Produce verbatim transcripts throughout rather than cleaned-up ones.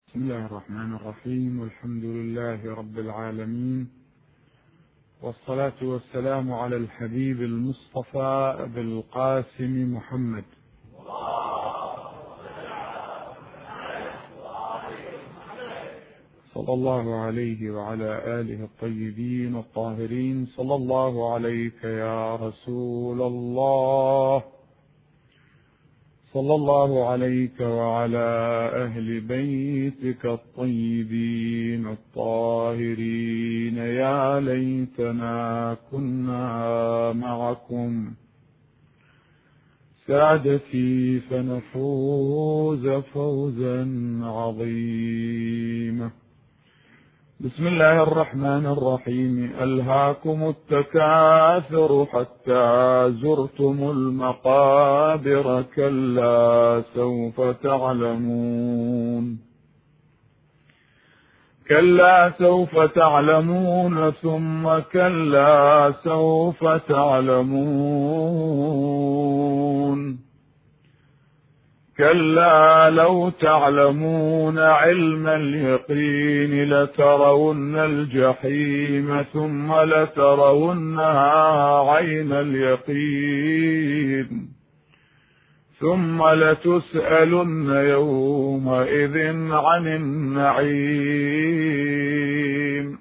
بسم الله الرحمن الرحيم، والحمد لله رب العالمين، والصلاة والسلام على الحبيب المصطفى أبي القاسم محمد صلى الله عليه وعلى آله الطيبين الطاهرين. صلى الله عليك يا رسول الله، صلى الله عليك وعلى أهل بيتك الطيبين الطاهرين. يا ليتنا كنا معكم سعادتي فنفوز فوزا عظيما. بسم الله الرحمن الرحيم. ألهاكم التكاثر حتى زرتم المقابر، كلا سوف تعلمون كلا سوف تعلمون ثم كلا سوف تعلمون كلا لو تعلمون علم اليقين لترون الجحيم ثم لترونها عين اليقين ثم لتسألن يومئذ عن النعيم.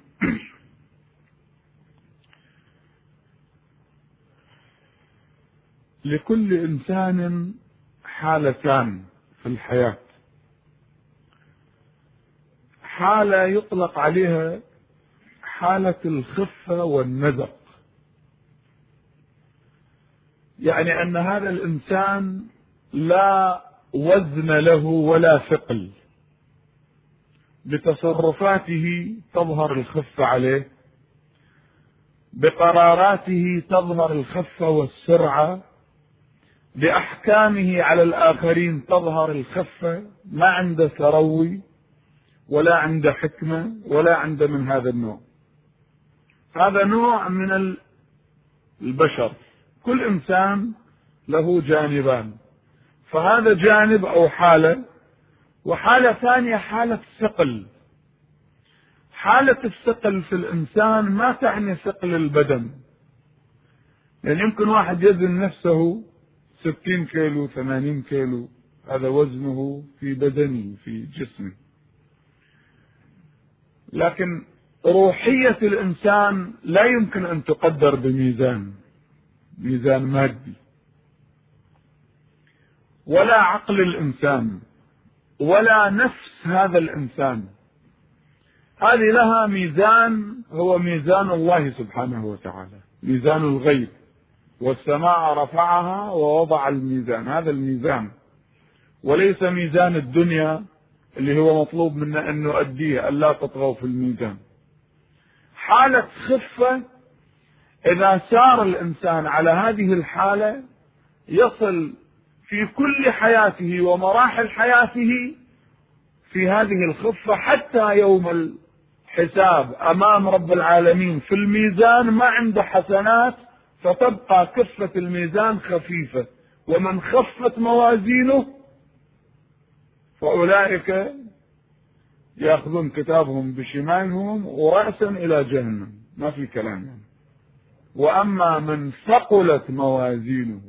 لكل إنسان حالتان في الحياة، حالة يطلق عليها حالة الخفة والنزق، يعني أن هذا الإنسان لا وزن له ولا ثقل، بتصرفاته تظهر الخفة عليه، بقراراته تظهر الخفة والسرعة، بأحكامه على الآخرين تظهر الخفة، ما عنده تروي ولا عنده حكمة ولا عنده من هذا النوع. هذا نوع من البشر، كل إنسان له جانبان، فهذا جانب أو حالة. وحالة ثانية حالة ثقل. حالة الثقل في الإنسان ما تعني ثقل البدن، يعني يمكن واحد يزن نفسه ستين كيلو ثمانين كيلو، هذا وزنه في بدنه في جسمه، لكن روحية الإنسان لا يمكن أن تقدر بميزان ميزان مادي، ولا عقل الإنسان ولا نفس هذا الإنسان. هذه لها ميزان هو ميزان الله سبحانه وتعالى، ميزان الغيب. والسماء رفعها ووضع الميزان، هذا الميزان، وليس ميزان الدنيا اللي هو مطلوب منا أن نؤديه، ألا تطغوا في الميزان. حالة خفة، إذا سار الإنسان على هذه الحالة يصل في كل حياته ومراحل حياته في هذه الخفة، حتى يوم الحساب أمام رب العالمين في الميزان ما عنده حسنات، فتبقى كفة الميزان خفيفة. ومن خفت موازينه فأولئك يأخذون كتابهم بشمالهم ورأسا إلى جهنم، ما في كلام يعني. وأما من ثقلت موازينه،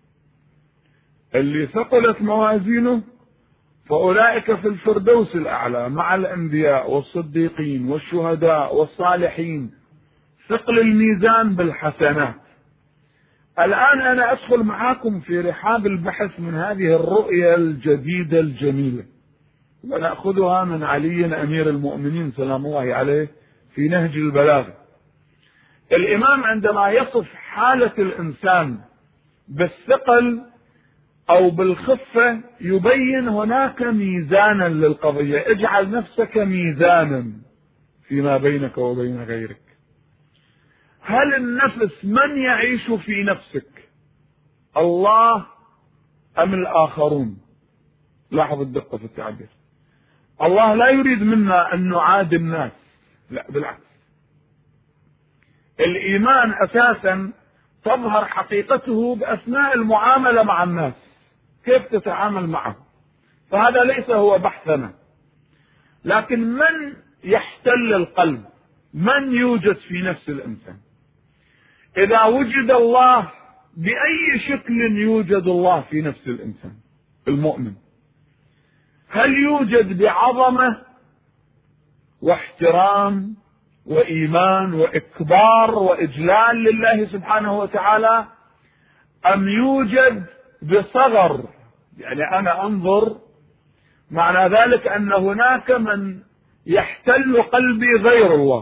اللي ثقلت موازينه فأولئك في الفردوس الأعلى مع الأنبياء والصديقين والشهداء والصالحين. ثقل الميزان بالحسنات. الآن أنا أدخل معاكم في رحاب البحث من هذه الرؤية الجديدة الجميلة، ونأخذها من علي أمير المؤمنين سلام الله عليه في نهج البلاغة. الإمام عندما يصف حالة الإنسان بالثقل أو بالخفة يبين هناك ميزانا للقضية. اجعل نفسك ميزانا فيما بينك وبين غيرك. هل النفس من يعيش في نفسك، الله أم الآخرون؟ لاحظ الدقة في التعبير. الله لا يريد منا أن نعادي الناس، لا بالعكس. الإيمان أساسا تظهر حقيقته بأثناء المعاملة مع الناس، كيف تتعامل معه، فهذا ليس هو بحثنا. لكن من يحتل القلب؟ من يوجد في نفس الإنسان؟ إذا وجد الله بأي شكل يوجد الله في نفس الإنسان المؤمن؟ هل يوجد بعظمة واحترام وإيمان وإكبار وإجلال لله سبحانه وتعالى، أم يوجد بصغر؟ يعني أنا أنظر، معنى ذلك أن هناك من يحتل قلبي غير الله.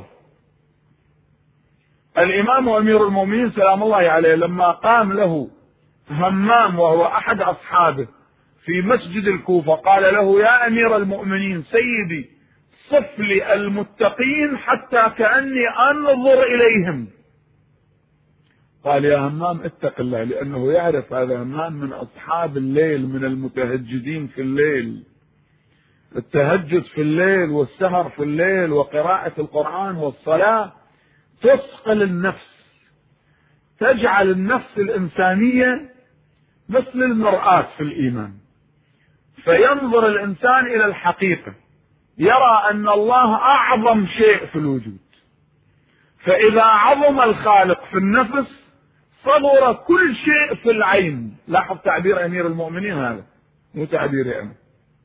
الإمام أمير المؤمنين سلام الله عليه لما قام له همام وهو أحد أصحابه في مسجد الكوفة قال له: يا أمير المؤمنين سيدي صف لي المتقين حتى كأني أنظر إليهم. قال: يا همام اتق الله، لأنه يعرف هذا همام من أصحاب الليل، من المتهجدين في الليل. التهجد في الليل والسهر في الليل وقراءة القرآن والصلاة تثقل النفس، تجعل النفس الإنسانية مثل المرآة في الإيمان، فينظر الإنسان إلى الحقيقة، يرى أن الله أعظم شيء في الوجود. فإذا عظم الخالق في النفس صغر كل شيء في العين. لاحظ تعبير أمير المؤمنين، هذا مو تعبيري أنا.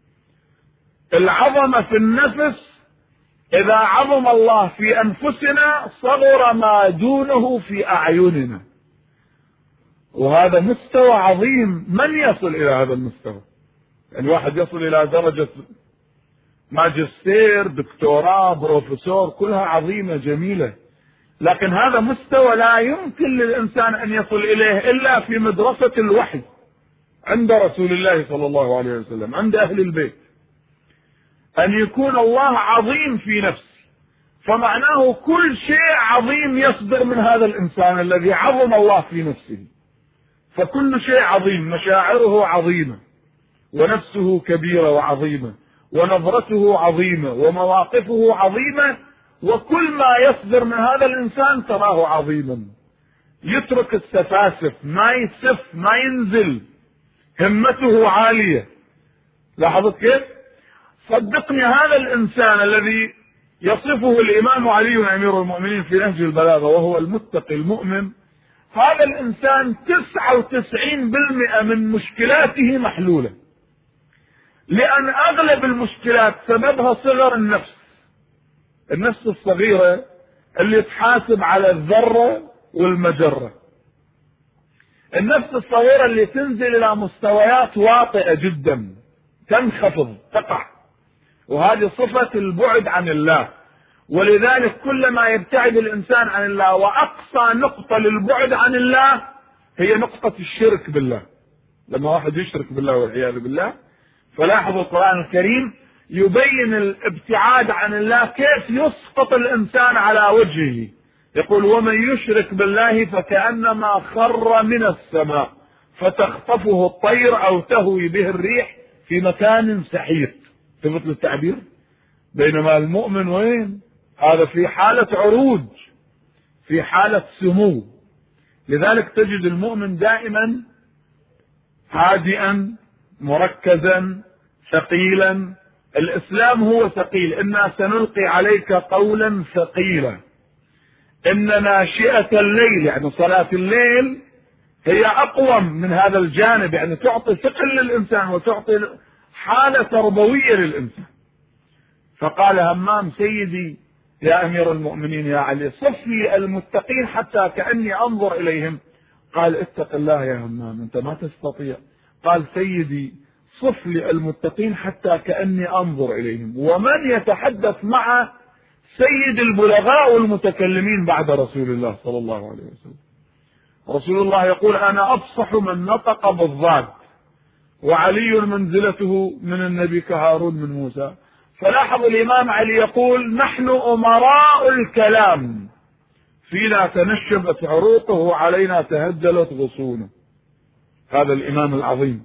العظمة في النفس، إذا عظم الله في أنفسنا صغر ما دونه في أعيننا، وهذا مستوى عظيم. من يصل إلى هذا المستوى؟ يعني واحد يصل إلى درجة ماجستير، دكتوراه، بروفيسور، كلها عظيمة جميلة، لكن هذا مستوى لا يمكن للإنسان أن يصل إليه إلا في مدرسة الوحي عند رسول الله صلى الله عليه وسلم، عند أهل البيت، أن يكون الله عظيم في نفسه، فمعناه كل شيء عظيم يصدر من هذا الإنسان الذي عظم الله في نفسه. فكل شيء عظيم، مشاعره عظيمة، ونفسه كبيرة وعظيمة، ونظرته عظيمة، ومواقفه عظيمة، وكل ما يصدر من هذا الإنسان تراه عظيما. يترك السفاسف، ما يسف، ما ينزل، همته عالية. لاحظت كيف؟ صدقني هذا الإنسان الذي يصفه الإمام علي أمير المؤمنين في نهج البلاغة وهو المتقي المؤمن، هذا الإنسان تسعة وتسعين بالمئة من مشكلاته محلولة، لأن أغلب المشكلات سببها صغر النفس. النفس الصغيرة اللي تحاسب على الذرة والمجرة، النفس الصغيرة اللي تنزل إلى مستويات واطئة جدا، تنخفض، تقع، وهذه صفة البعد عن الله. ولذلك كلما يبتعد الإنسان عن الله، وأقصى نقطة للبعد عن الله هي نقطة الشرك بالله. لما واحد يشرك بالله والعياذ بالله، فلاحظ القرآن الكريم يبين الابتعاد عن الله كيف يسقط الإنسان على وجهه. يقول: ومن يشرك بالله فكأنما خر من السماء فتخطفه الطير أو تهوي به الريح في مكان سحيق. ثبت التعبير. بينما المؤمن وين؟ هذا في حالة عروج، في حالة سمو. لذلك تجد المؤمن دائما هادئا، مركزا، ثقيلا. الإسلام هو ثقيل. إنا سنلقي عليك قولا ثقيلا. إن ناشئة الليل، يعني صلاة الليل، هي أقوم من هذا الجانب، يعني تعطي ثقل للإنسان وتعطي حالة تربوية للإنسان. فقال همام: سيدي يا أمير المؤمنين يا علي صف لي المتقين حتى كأني أنظر إليهم. قال: اتق الله يا همام، أنت ما تستطيع. قال: سيدي صف لي المتقين حتى كأني أنظر إليهم. ومن يتحدث مع سيد البلغاء والمتكلمين بعد رسول الله صلى الله عليه وسلم؟ رسول الله يقول: أنا أفصح من نطق بالضاد، وعلي منزلته من النبي كهارون من موسى. فلاحظ الإمام علي يقول: نحن أمراء الكلام، فينا تنشبت عروقه وعلينا تهجلت غصونه. هذا الإمام العظيم.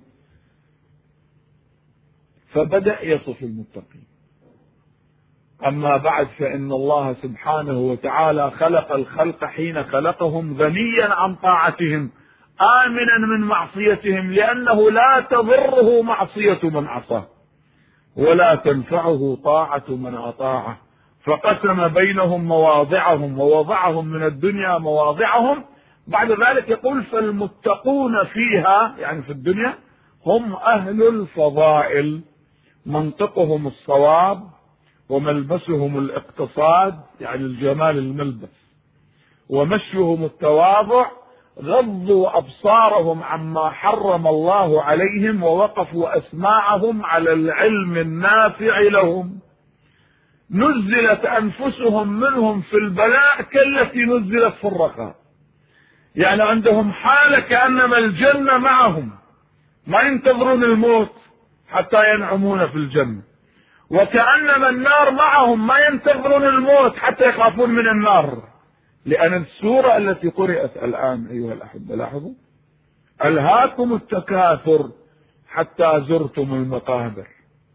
فبدأ يصف المتقين. أما بعد، فإن الله سبحانه وتعالى خلق الخلق حين خلقهم غنيا عن طاعتهم، آمنا من معصيتهم، لأنه لا تضره معصية من عصاه، ولا تنفعه طاعة من أطاعه، فقسم بينهم مواضعهم ووضعهم من الدنيا مواضعهم. بعد ذلك يقول فالمتقون فيها يعني في الدنيا هم أهل الفضائل، منطقهم الصواب وملبسهم الاقتصاد يعني الجمال الملبس، ومشيهم التواضع، غضوا أبصارهم عما حرم الله عليهم، ووقفوا أسماعهم على العلم النافع لهم، نزلت أنفسهم منهم في البلاء كالتي نزلت في الرخاء. يعني عندهم حالة كأنما الجنة معهم، ما ينتظرون الموت حتى ينعمون في الجنة، وكأنما النار معهم ما ينتظرون الموت حتى يخافون من النار. لأن السورة التي قرأت الآن أيها الأحبة لاحظوا: ألهاكم التكاثر حتى زرتم المقابر.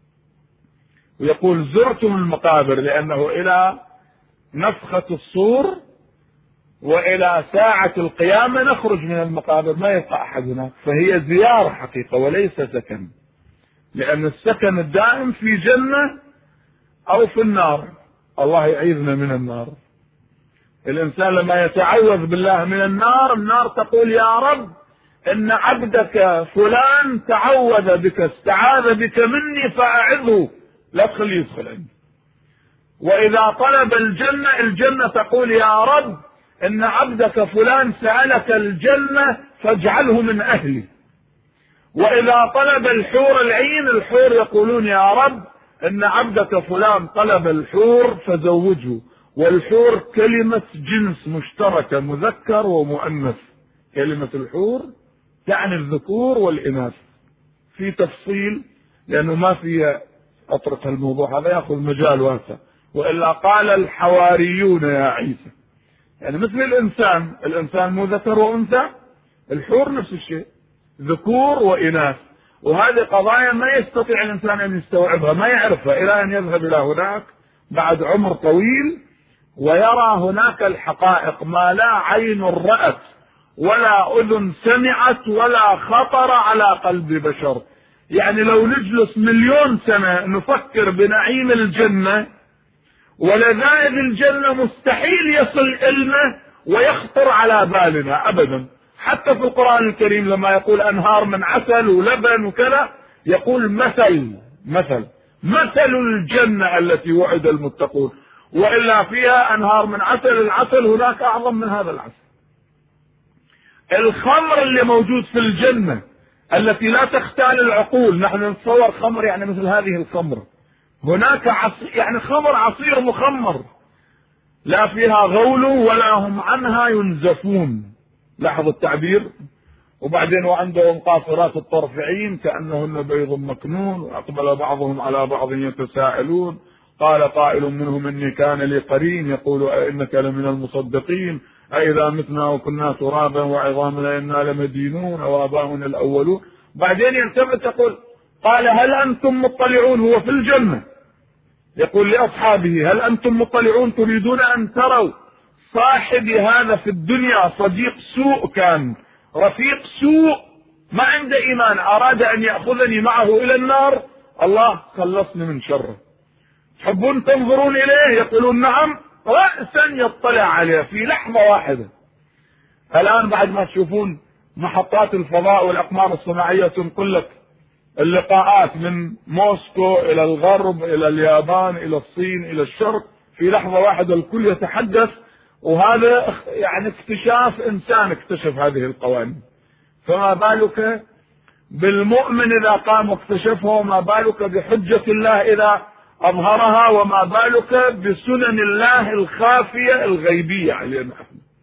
ويقول زرتم المقابر لأنه إلى نفخة الصور وإلى ساعة القيامة نخرج من المقابر، ما يبقى أحد هناك، فهي زيارة حقيقة وليس سكن، لأن السكن الدائم في جنة أو في النار. الله يعيذنا من النار. الإنسان لما يتعوذ بالله من النار، النار تقول يا رب إن عبدك فلان تعوذ بك، استعاذ بك مني فأعذه، لا تخليه يدخل عندي. وإذا طلب الجنة، الجنة تقول يا رب إن عبدك فلان سألك الجنة فاجعله من أهلي. وإذا طلب الحور العين، الحور يقولون يا رب إن عبدك فلان طلب الحور فزوجه. والحور كلمة جنس مشتركة مذكر ومؤنث، كلمة الحور تعني الذكور والإناث. في تفصيل لأنه ما في أطرق الموضوع هذا، يأخذ مجال واسع. وإلا قال الحواريون يا عيسى، يعني مثل الإنسان، الإنسان مو ذكر وأنثى، الحور نفس الشيء ذكور وإناث. وهذه قضايا ما يستطيع الإنسان أن يستوعبها، ما يعرفها إلى أن يذهب إلى هناك بعد عمر طويل ويرى هناك الحقائق ما لا عين رأت ولا أذن سمعت ولا خطر على قلب بشر. يعني لو نجلس مليون سنة نفكر بنعيم الجنة ولذائذ الجنة مستحيل يصل علمه ويخطر على بالنا أبدا. حتى في القرآن الكريم لما يقول أنهار من عسل ولبن وكذا، يقول مثل مثل مثل الجنة التي وعد المتقون، وإلا فيها أنهار من عسل، العسل هناك أعظم من هذا العسل. الخمر اللي موجود في الجنة التي لا تختال العقول، نحن نتصور خمر يعني مثل هذه الخمر، هناك عصير يعني خمر عصير مخمر لا فيها غول ولا هم عنها ينزفون. لاحظ التعبير. وبعدين وعندهم قاصرات الطرف عين كأنهن بيض مكنون، وأقبل بعضهم على بعض يتساءلون، قال قائل منهم إني كان لي قرين يقول أئنك لمن المصدقين أئذا متنا وكنا ترابا وعظاما إنا لمدينون وآباؤنا الأولون. بعدين يلتفت يقول قال هل أنتم مطلعون، هو في الجنة يقول لأصحابه هل أنتم مطلعون تريدون أن تروا صاحبي هذا في الدنيا صديق سوء، كان رفيق سوء ما عنده إيمان، أراد أن يأخذني معه إلى النار، الله خلصني من شره. تحبون تنظرون إليه؟ يقولون نعم، رأسا يطلع عليه في لحظة واحدة. الآن بعد ما تشوفون محطات الفضاء والأقمار الصناعية تنقل لك اللقاءات من موسكو إلى الغرب إلى اليابان إلى الصين إلى الشرق، في لحظة واحدة الكل يتحدث. وهذا يعني اكتشاف إنسان اكتشف هذه القوانين، فما بالك بالمؤمن إذا قام واكتشفها، وما بالك بحجة الله إذا أظهرها، وما بالك بسنن الله الخافية الغيبية علينا.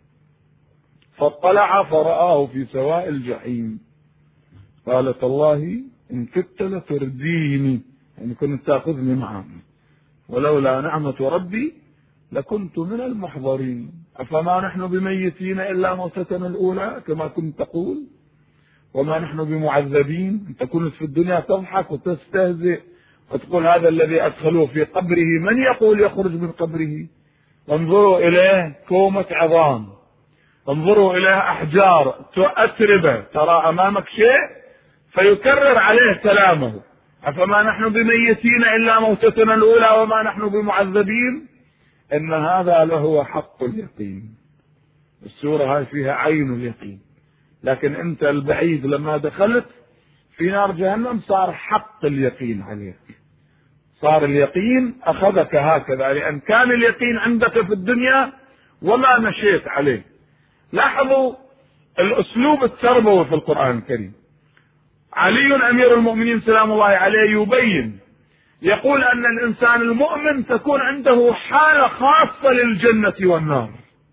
فاطلع فرآه في سواء الجحيم قالت الله إن كدت لترديني، يعني كنت تأخذني معك، ولولا نعمة ربي لكنت من المحضرين. أفما نحن بميتين إلا موتتنا الأولى كما كنت تقول، وما نحن بمعذبين. أنت كنت في الدنيا تضحك وتستهزئ وتقول هذا الذي أدخلوه في قبره من يقول يخرج من قبره؟ انظروا إليه كومة عظام، انظروا إليه أحجار أتربة، ترى أمامك شيء فيكرر عليه كلامه. أفما نحن بميتين إلا موتتنا الأولى وما نحن بمعذبين، إن هذا لهو حق اليقين. السورة هاي فيها عين اليقين، لكن أنت البعيد لما دخلت في نار جهنم صار حق اليقين عليك، صار اليقين أخذك هكذا، لأن كان اليقين عندك في الدنيا وما مشيت عليه. لاحظوا الأسلوب التربوي في القرآن الكريم. علي أمير المؤمنين سلام الله عليه يبين، يقول أن الإنسان المؤمن تكون عنده حالة خاصة للجنة والنار،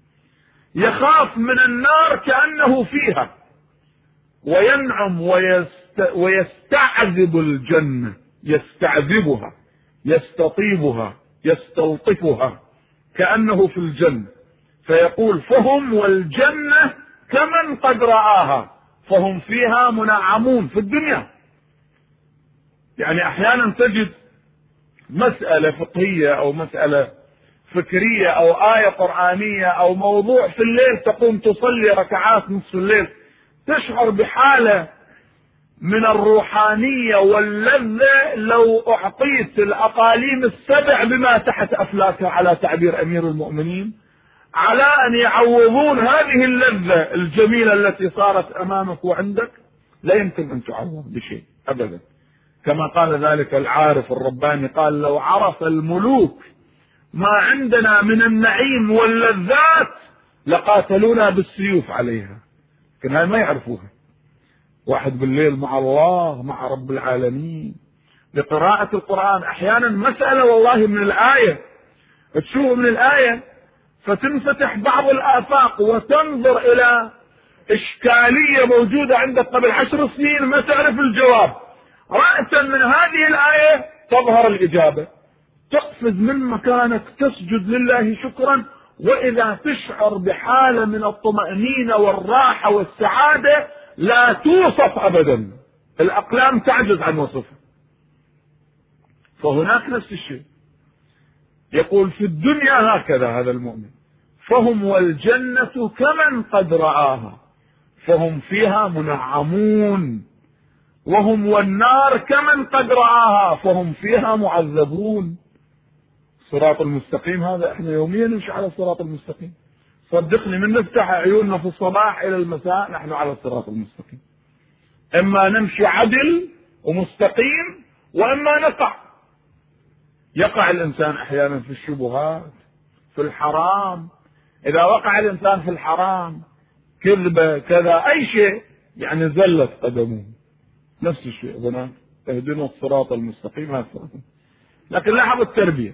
يخاف من النار كأنه فيها، وينعم ويست... ويستعذب الجنة، يستعذبها، يستطيبها، يستلطفها كأنه في الجنة. فيقول فهم والجنة كمن قد رآها، فهم فيها منعمون في الدنيا. يعني أحيانا تجد مسألة فقهية أو مسألة فكرية أو آية قرآنية أو موضوع في الليل، تقوم تصلي ركعات نصف الليل، تشعر بحالة من الروحانية واللذة لو أعطيت الأقاليم السبع بما تحت أفلاكها على تعبير أمير المؤمنين، على أن يعوضون هذه اللذة الجميلة التي صارت أمامك وعندك، لا يمكن أن تعوض بشيء أبدا. كما قال ذلك العارف الرباني، قال لو عرف الملوك ما عندنا من النعيم واللذات لقاتلونا بالسيوف عليها، لكن هاي ما يعرفوها. واحد بالليل مع الله مع رب العالمين بقراءة القرآن، أحيانا مسألة والله من الآية، تشوف من الآية فتنفتح بعض الآفاق وتنظر إلى إشكالية موجودة عندك قبل عشر سنين ما تعرف الجواب، رأسا من هذه الآية تظهر الإجابة، تقفز من مكانك تسجد لله شكرا، وإذا تشعر بحالة من الطمأنينة والراحة والسعادة لا توصف أبدا، الأقلام تعجز عن وصفها. فهناك نفس الشيء، يقول في الدنيا هكذا هذا المؤمن، فهم والجنة كمن قد رآها، فهم فيها منعمون، وهم والنار كمن قد رآها، فهم فيها معذبون. الصراط المستقيم هذا احنا يوميا نمشي على الصراط المستقيم، صدقني من نفتح عيوننا في الصباح الى المساء نحن على الصراط المستقيم، اما نمشي عدل ومستقيم واما نقع. يقع الانسان احيانا في الشبهات، في الحرام، اذا وقع الانسان في الحرام كذبة كذا اي شيء يعني زلت قدمه. نفس الشيء هنا، اهدنا الصراط المستقيم هذا. لكن لاحظوا التربية،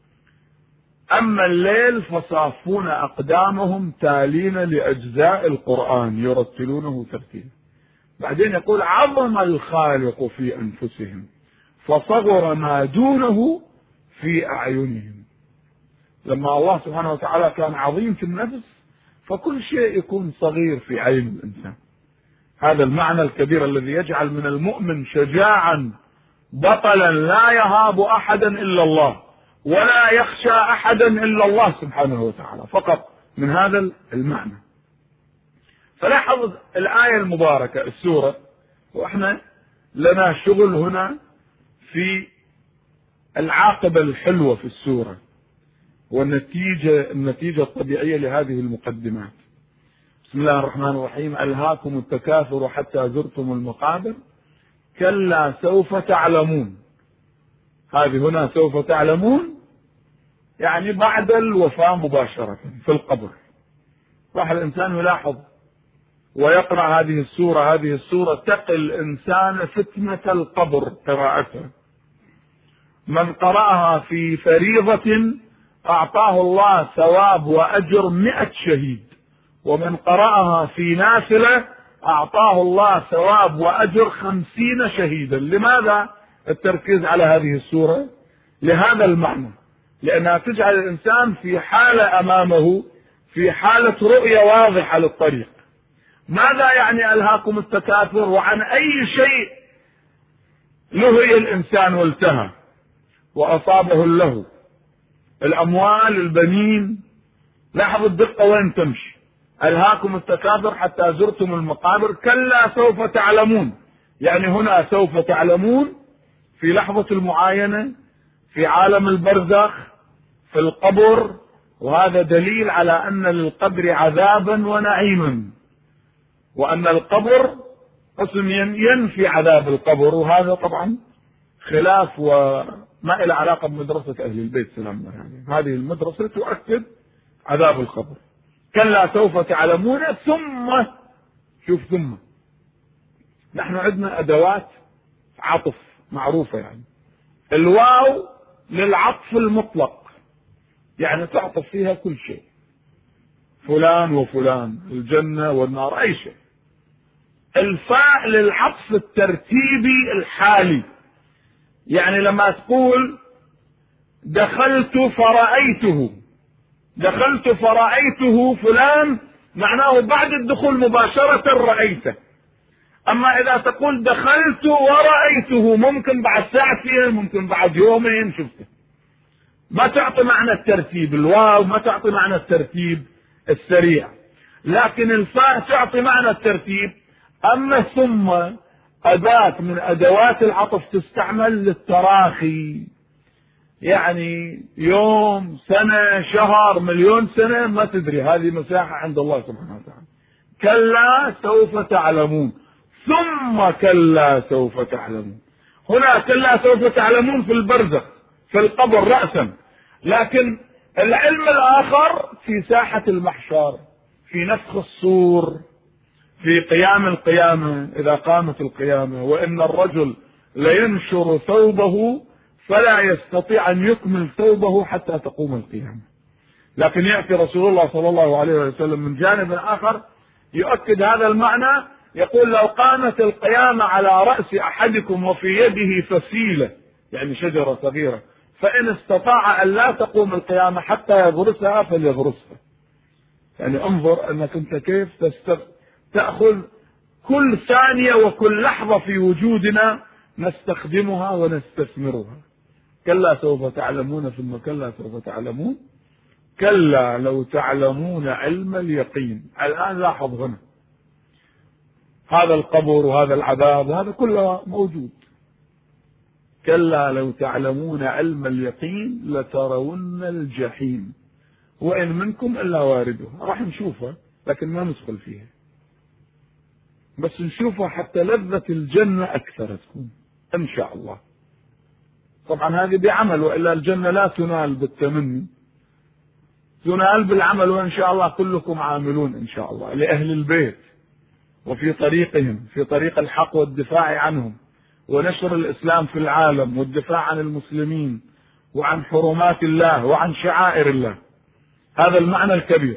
أما الليل فصافون أقدامهم تالين لأجزاء القرآن يرتلونه ترتيلا. بعدين يقول عظم الخالق في أنفسهم فصغر ما دونه في أعينهم. لما الله سبحانه وتعالى كان عظيم في النفس فكل شيء يكون صغير في عين الإنسان. هذا المعنى الكبير الذي يجعل من المؤمن شجاعا بطلا لا يهاب أحدا إلا الله ولا يخشى أحدا إلا الله سبحانه وتعالى، فقط من هذا المعنى. فلاحظ الآية المباركة السورة، وإحنا لنا شغل هنا في العاقبة الحلوة في السورة والنتيجة النتيجة الطبيعية لهذه المقدمات. بسم الله الرحمن الرحيم. ألهاكم التكاثر حتى زرتم المقابر كلا سوف تعلمون. هذه هنا سوف تعلمون يعني بعد الوفاة مباشرة في القبر. راح الإنسان يلاحظ ويقرأ هذه السورة. هذه السورة تقي الإنسان فتنة القبر قراءتها. من قرأها في فريضة أعطاه الله ثواب وأجر مئة شهيد، ومن قرأها في نافلة أعطاه الله ثواب وأجر خمسين شهيدا. لماذا التركيز على هذه السورة؟ لهذا المعنى، لأنها تجعل الإنسان في حالة أمامه، في حالة رؤية واضحة للطريق. ماذا يعني ألهاكم التكاثر؟ وعن أي شيء لهي الإنسان والتهى وأصابه اللهو؟ الأموال، البنين. لاحظوا الدقة وين تمشي. ألهاكم التكاثر حتى زرتم المقابر كلا سوف تعلمون، يعني هنا سوف تعلمون في لحظة المعاينة، في عالم البرزخ، في القبر. وهذا دليل على أن للقبر عذابا ونعيما، وأن القبر قسم ينفي عذاب القبر. وهذا طبعا خلاف وما إلى علاقة بمدرسة أهل البيت سلام. يعني هذه المدرسة تؤكد عذاب القبر. كلا سوف تعلمون ثم، شوف ثم، نحن عندنا أدوات عطف معروفة، يعني الواو للعطف المطلق، يعني تعطف فيها كل شيء، فلان وفلان، الجنة والنار، أي شيء. الفاء للعطف الترتيبي الحالي، يعني لما تقول دخلت فرأيته، دخلت فرأيته فلان، معناه بعد الدخول مباشرة رأيته. أما إذا تقول دخلت ورأيته، ممكن بعد ساعتين، ممكن بعد يومين شفته، ما تعطي معنى الترتيب. الواو ما تعطي معنى الترتيب السريع، لكن الفاء تعطي معنى الترتيب. أما ثم أداة من أدوات العطف تستعمل للتراخي، يعني يوم، سنة، شهر، مليون سنة، ما تدري، هذه مساحة عند الله سبحانه وتعالى. كلا سوف تعلمون، ثم كلا سوف تعلمون. هنا كلا سوف تعلمون في البرزخ، في القبر رأسا، لكن العلم الآخر في ساحة المحشر، في نفخ الصور، في قيام القيامة، إذا قامت القيامة، وإن الرجل لينشر ثوبه فلا يستطيع أن يكمل ثوبه حتى تقوم القيامة. لكن يأتي رسول الله صلى الله عليه وسلم من جانب آخر يؤكد هذا المعنى، يقول لو قامت القيامة على رأس أحدكم وفي يده فسيلة، يعني شجرة صغيرة، فإن استطاع أن لا تقوم القيامة حتى يغرسها فليغرسها. يعني انظر أنك أنت كيف تستغ... تأخذ كل ثانية وكل لحظة في وجودنا نستخدمها ونستثمرها. كلا سوف تعلمون ثم كلا سوف تعلمون، كلا لو تعلمون علم اليقين. الآن لاحظ هنا هذا القبر وهذا العذاب وهذا كله موجود. كلا لو تعلمون علم اليقين لترون الجحيم وإن منكم إلا واردها. راح نشوفها لكن ما ندخل فيها، بس نشوفها حتى لذة الجنة أكثر تكون إن شاء الله. طبعا هذه بعمل، وإلا الجنة لا تنال بالتمني، تنال بالعمل. وإن شاء الله كلكم عاملون إن شاء الله لأهل البيت وفي طريقهم، في طريق الحق والدفاع عنهم ونشر الإسلام في العالم والدفاع عن المسلمين وعن حرمات الله وعن شعائر الله. هذا المعنى الكبير.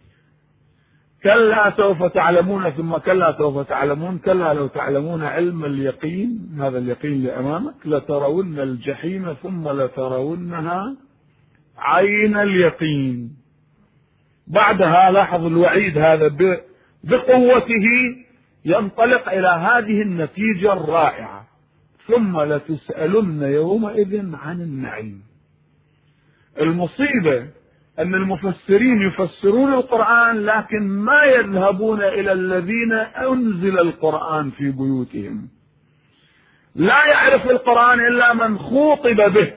كلا سوف تعلمون ثم كلا سوف تعلمون، كلا لو تعلمون علم اليقين، هذا اليقين اللي أمامك، لترون الجحيم ثم لترونها عين اليقين. بعدها لاحظ الوعيد هذا بقوته ينطلق إلى هذه النتيجة الرائعة: ثم لتسألن يومئذ عن النعيم. المصيبة أن المفسرين يفسرون القرآن لكن ما يذهبون إلى الذين أنزل القرآن في بيوتهم. لا يعرف القرآن إلا من خوطب به.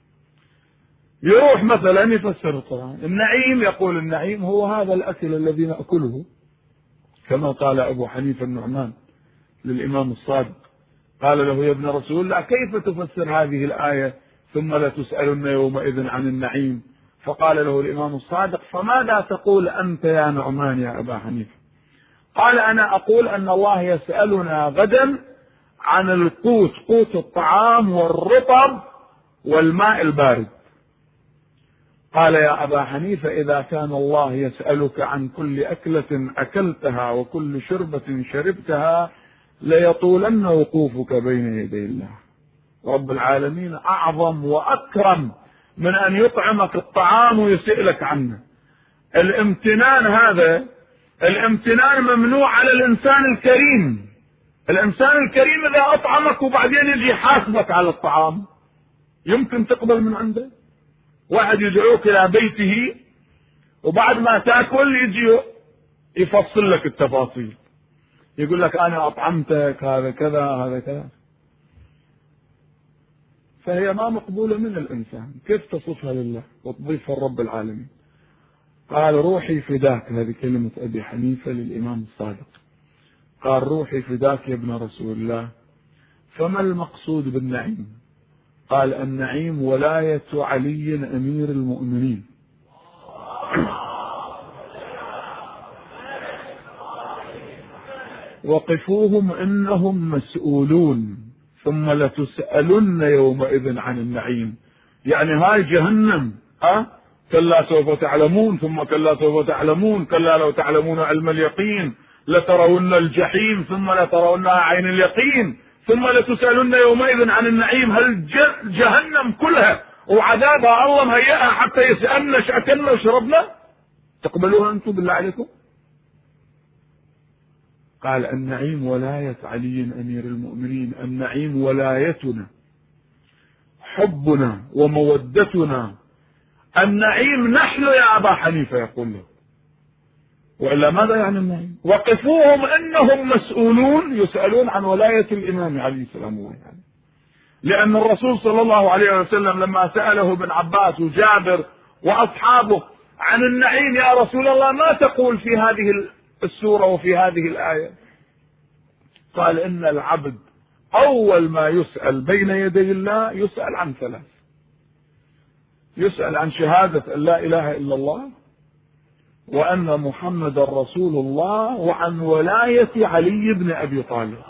يروح مثلا يفسر القرآن النعيم، يقول النعيم هو هذا الأكل الذي نأكله، كما قال أبو حنيفة النعمان للإمام الصادق، قال له يا ابن رسول الله كيف تفسر هذه الآية ثم لتسألن يومئذ عن النعيم؟ فقال له الإمام الصادق فماذا تقول أنت يا نعمان يا أبا حنيفة؟ قال أنا أقول أن الله يسألنا غدا عن القوت، قوت الطعام والرطب والماء البارد. قال يا أبا حنيفة إذا كان الله يسألك عن كل أكلة أكلتها وكل شربة شربتها ليطولن وقوفك بين يدي الله. رب العالمين أعظم وأكرم من أن يطعمك الطعام ويسألك عنه. الامتنان هذا، الامتنان ممنوع على الإنسان الكريم. الإنسان الكريم إذا أطعمك وبعدين يجي يحاسبك على الطعام يمكن تقبل من عنده؟ واحد يدعوك إلى بيته وبعد ما تأكل يجي يفصل لك التفاصيل، يقول لك أنا أطعمتك هذا كذا هذا كذا. فهي ما مقبولة من الإنسان، كيف تصفها لله وتضيفها لرب العالمين؟ قال روحي فداك، هذه كلمة أبي حنيفة للإمام الصادق، قال روحي فداك يا ابن رسول الله، فما المقصود بالنعيم؟ قال النعيم ولاية علي أمير المؤمنين. وقفوهم إنهم مسؤولون ثم لتسألن يومئذ عن النعيم. يعني هاي جهنم، أه؟ كلا سوف تعلمون ثم كلا سوف تعلمون كلا لو تعلمون علم اليقين لترون الجحيم ثم لترونها عين اليقين ثم لتسألن يومئذ عن النعيم. هل جهنم كلها وعذابها الله مهيئها حتى يسألنا شأكلنا وشربنا؟ تقبلوها أنتم بالله عليكم؟ قال النعيم ولاية علي أمير المؤمنين، النعيم ولايتنا، حبنا ومودتنا، النعيم نحن يا أبا حنيفة يقول له، وإلا ماذا يعني النعيم؟ وقفوهم إنهم مسؤولون، يسألون عن ولاية الإمام عليه السلام. يعني لأن الرسول صلى الله عليه وسلم لما سأله ابن عباس وجابر وأصحابه عن النعيم، يا رسول الله ما تقول في هذه السورة وفي هذه الآية؟ قال إن العبد أول ما يسأل بين يدي الله يسأل عن ثلاث، يسأل عن شهادة أن لا إله إلا الله وأن محمد رسول الله وعن ولاية علي بن أبي طالب.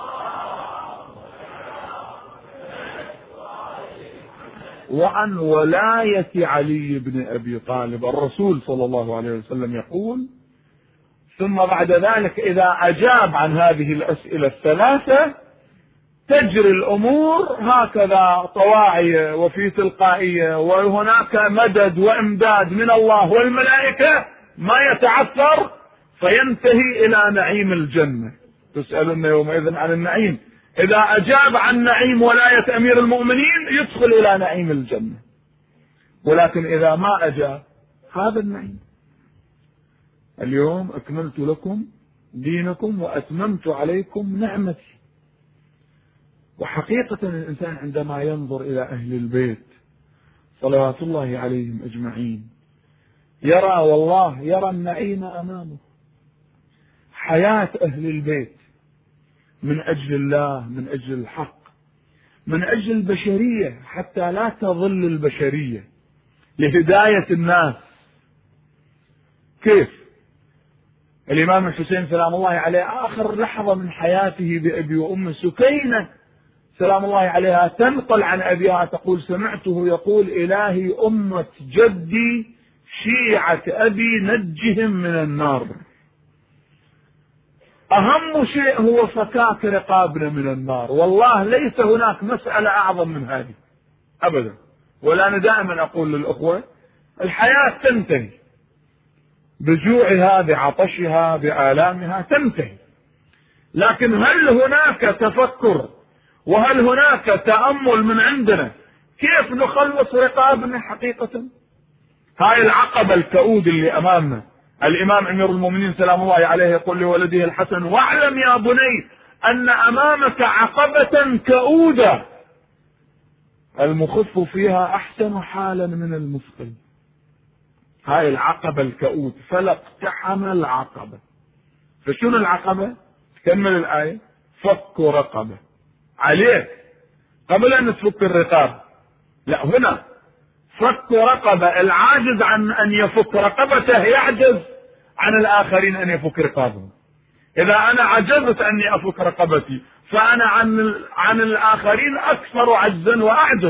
وعن ولاية علي بن أبي طالب. الرسول صلى الله عليه وسلم يقول ثم بعد ذلك إذا أجاب عن هذه الأسئلة الثلاثة تجري الأمور هكذا طواعية وفي تلقائية، وهناك مدد وإمداد من الله والملائكة ما يتعثر، فينتهي إلى نعيم الجنة. تسألون يومئذ عن النعيم، إذا أجاب عن نعيم ولاية أمير المؤمنين يدخل إلى نعيم الجنة، ولكن إذا ما أجاب هذا النعيم. اليوم أكملت لكم دينكم وأتممت عليكم نعمتي. وحقيقة الإنسان عندما ينظر إلى أهل البيت صلوات الله عليهم أجمعين يرى، والله يرى النعيم أمامه. حياة أهل البيت من أجل الله، من أجل الحق، من أجل البشرية حتى لا تظل البشرية، لهداية الناس. كيف الإمام الحسين سلام الله عليه آخر لحظة من حياته بأبي وأم سكينة سلام الله عليها تنقل عن أبيها تقول سمعته يقول إلهي أمة جدي شيعة أبي نجهم من النار. أهم شيء هو فكاك رقابنا من النار. والله ليس هناك مسألة أعظم من هذه أبدا. ولا أنا دائما أقول للأخوة الحياة تنتهي بجوعها بعطشها بآلامها تنتهي، لكن هل هناك تفكر وهل هناك تأمل من عندنا كيف نخلص رقابنا حقيقة؟ هاي العقبة الكؤود اللي أمامنا. الإمام أمير المؤمنين سلام الله عليه يقول لولده الحسن واعلم يا بني أن أمامك عقبة كؤودة المخف فيها أحسن حالا من المثقل. هاي العقبة الكؤود، فلا اقتحم العقبة. فشنو العقبة؟ تكمل الآية فك رقبة عليه قبل أن تفك الرقاب. لا، هنا فك رقبة، العاجز عن أن يفك رقبته يعجز عن الآخرين أن يفك رقابهم. إذا أنا عجزت أني أفك رقبتي فأنا عن عن الآخرين أكثر عجزا وأعجز.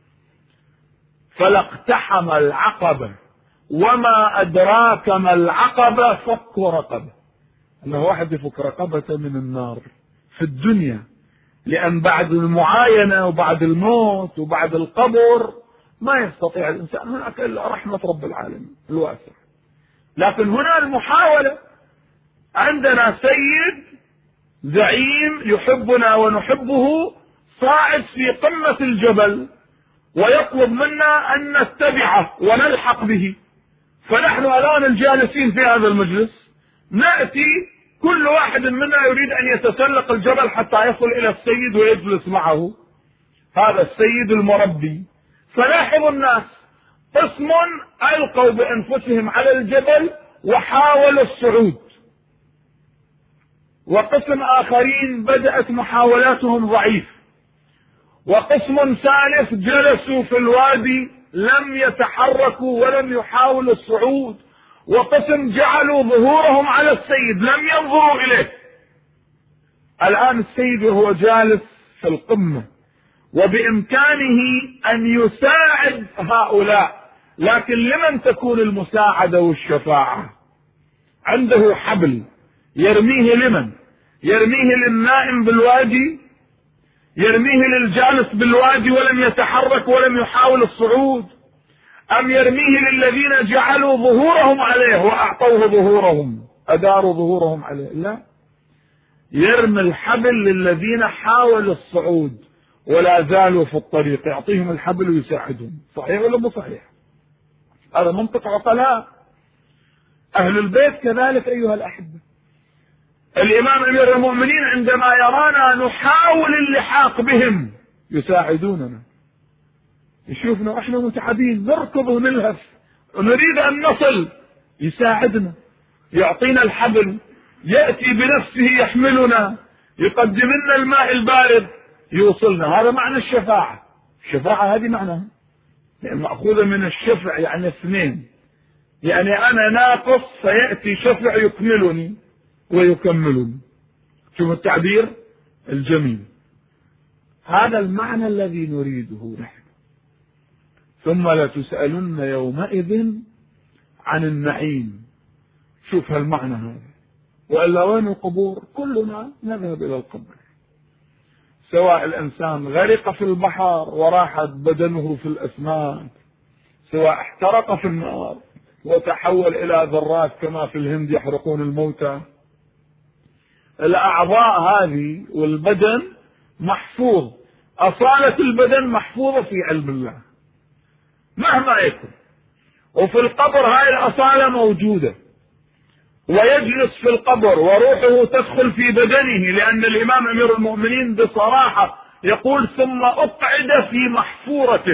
فلا اقتحم العقبة وما أدراك ما العقبة فك رقبة. أنه واحد يفك رقبته من النار في الدنيا، لأن بعد المعاينة وبعد الموت وبعد القبر ما يستطيع الإنسان هناك إلا رحمة رب العالمين الواسع. لكن هنا المحاولة. عندنا سيد زعيم يحبنا ونحبه صاعد في قمة الجبل ويطلب منا أن نتبعه ونلحق به، فنحن الآن الجالسين في هذا المجلس نأتي كل واحد منا يريد أن يتسلق الجبل حتى يصل إلى السيد ويجلس معه. هذا السيد المربي. فلاحظوا الناس قسم ألقوا بأنفسهم على الجبل وحاولوا الصعود، وقسم آخرين بدأت محاولاتهم ضعيف، وقسم ثالث جلسوا في الوادي لم يتحركوا ولم يحاولوا الصعود، وقسم جعلوا ظهورهم على السيد لم ينظروا إليه. الآن السيد وهو جالس في القمة وبإمكانه أن يساعد هؤلاء، لكن لمن تكون المساعدة والشفاعة؟ عنده حبل يرميه لمن؟ يرميه للنائم بالوادي؟ يرميه للجالس بالوادي ولم يتحرك ولم يحاول الصعود؟ أم يرميه للذين جعلوا ظهورهم عليه وأعطوه ظهورهم أداروا ظهورهم عليه؟ لا، يرمي الحبل للذين حاولوا الصعود ولا زالوا في الطريق، يعطيهم الحبل ويساعدهم. صحيح ولا مو صحيح؟ هذا منطق عقلاء. أهل البيت كذلك أيها الأحبة. الإمام أمير المؤمنين عندما يرانا نحاول اللحاق بهم يساعدوننا، يشوفنا احنا متعبين نركض ونلهف ونريد أن نصل، يساعدنا، يعطينا الحبل، يأتي بنفسه يحملنا، يقدم لنا الماء البارد يوصلنا. هذا معنى الشفاعة. الشفاعة هذه معناها يعني مأخوذة من الشفع، يعني اثنين، يعني أنا ناقص فيأتي شفع يكملني ويكملني. شوف التعبير الجميل. هذا المعنى الذي نريده نحن. ثم لتسألن يومئذ عن النعيم. شوف هالمعنى هذا. وإلا وين القبور؟ كلنا نذهب إلى القبر، سواء الإنسان غرق في البحر وراحت بدنه في الأسماك، سواء احترق في النار وتحول إلى ذرات كما في الهند يحرقون الموتى. الأعضاء هذه والبدن محفوظ، أصالة البدن محفوظة في علم الله مهما يكن، وفي القبر هاي الأصالة موجودة، ويجلس في القبر وروحه تدخل في بدنه، لأن الإمام أمير المؤمنين بصراحة يقول ثم أقعد في محفورته،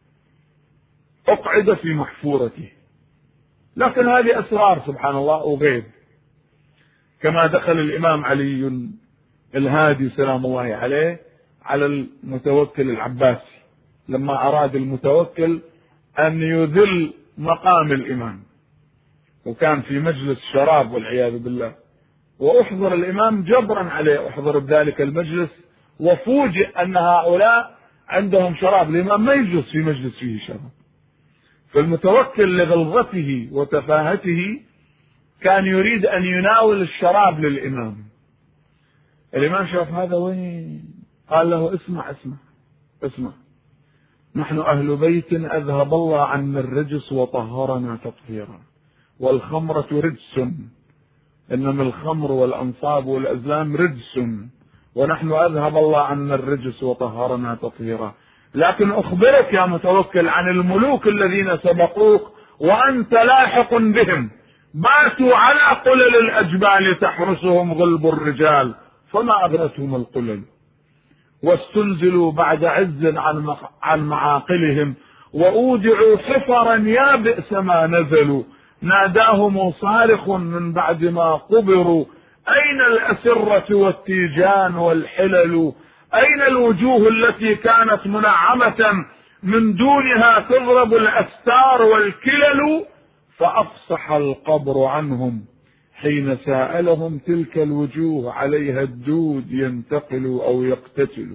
أقعد في محفورته. لكن هذه أسرار سبحان الله وغيب. كما دخل الإمام علي الهادي سلام الله عليه على المتوكل العباسي لما أراد المتوكل أن يذل مقام الإمام، وكان في مجلس شراب والعياذ بالله، وأحضر الإمام جبرا عليه، أحضر بذلك المجلس وفوجئ أن هؤلاء عندهم شراب، الإمام ما يجلس في مجلس فيه شراب. فالمتوكل لغلظته وتفاهته كان يريد أن يناول الشراب للإمام. الإمام شاف هذا وين، قال له اسمع اسمع اسمع، نحن أهل بيت أذهب الله عنا الرجس وطهرنا تطهيرا، والخمرة رجس، إنما الخمر والأنصاب والأزلام رجس، ونحن أذهب الله عنا الرجس وطهرنا تطهيرا. لكن أخبرك يا متوكل عن الملوك الذين سبقوك وأنت لاحق بهم، باتوا على قلل الأجبال تحرسهم غلب الرجال فما أغرتهم القلل، واستنزلوا بعد عز عن معاقلهم، وأودعوا حفرا يا بئس ما نزلوا، ناداهم صارخ من بعد ما قبروا، أين الأسرة والتيجان والحلل، أين الوجوه التي كانت منعمة من دونها تضرب الأستار والكلل، فأفصح القبر عنهم حين سألهم تلك الوجوه، عليها الدود ينتقل أو يقتتل،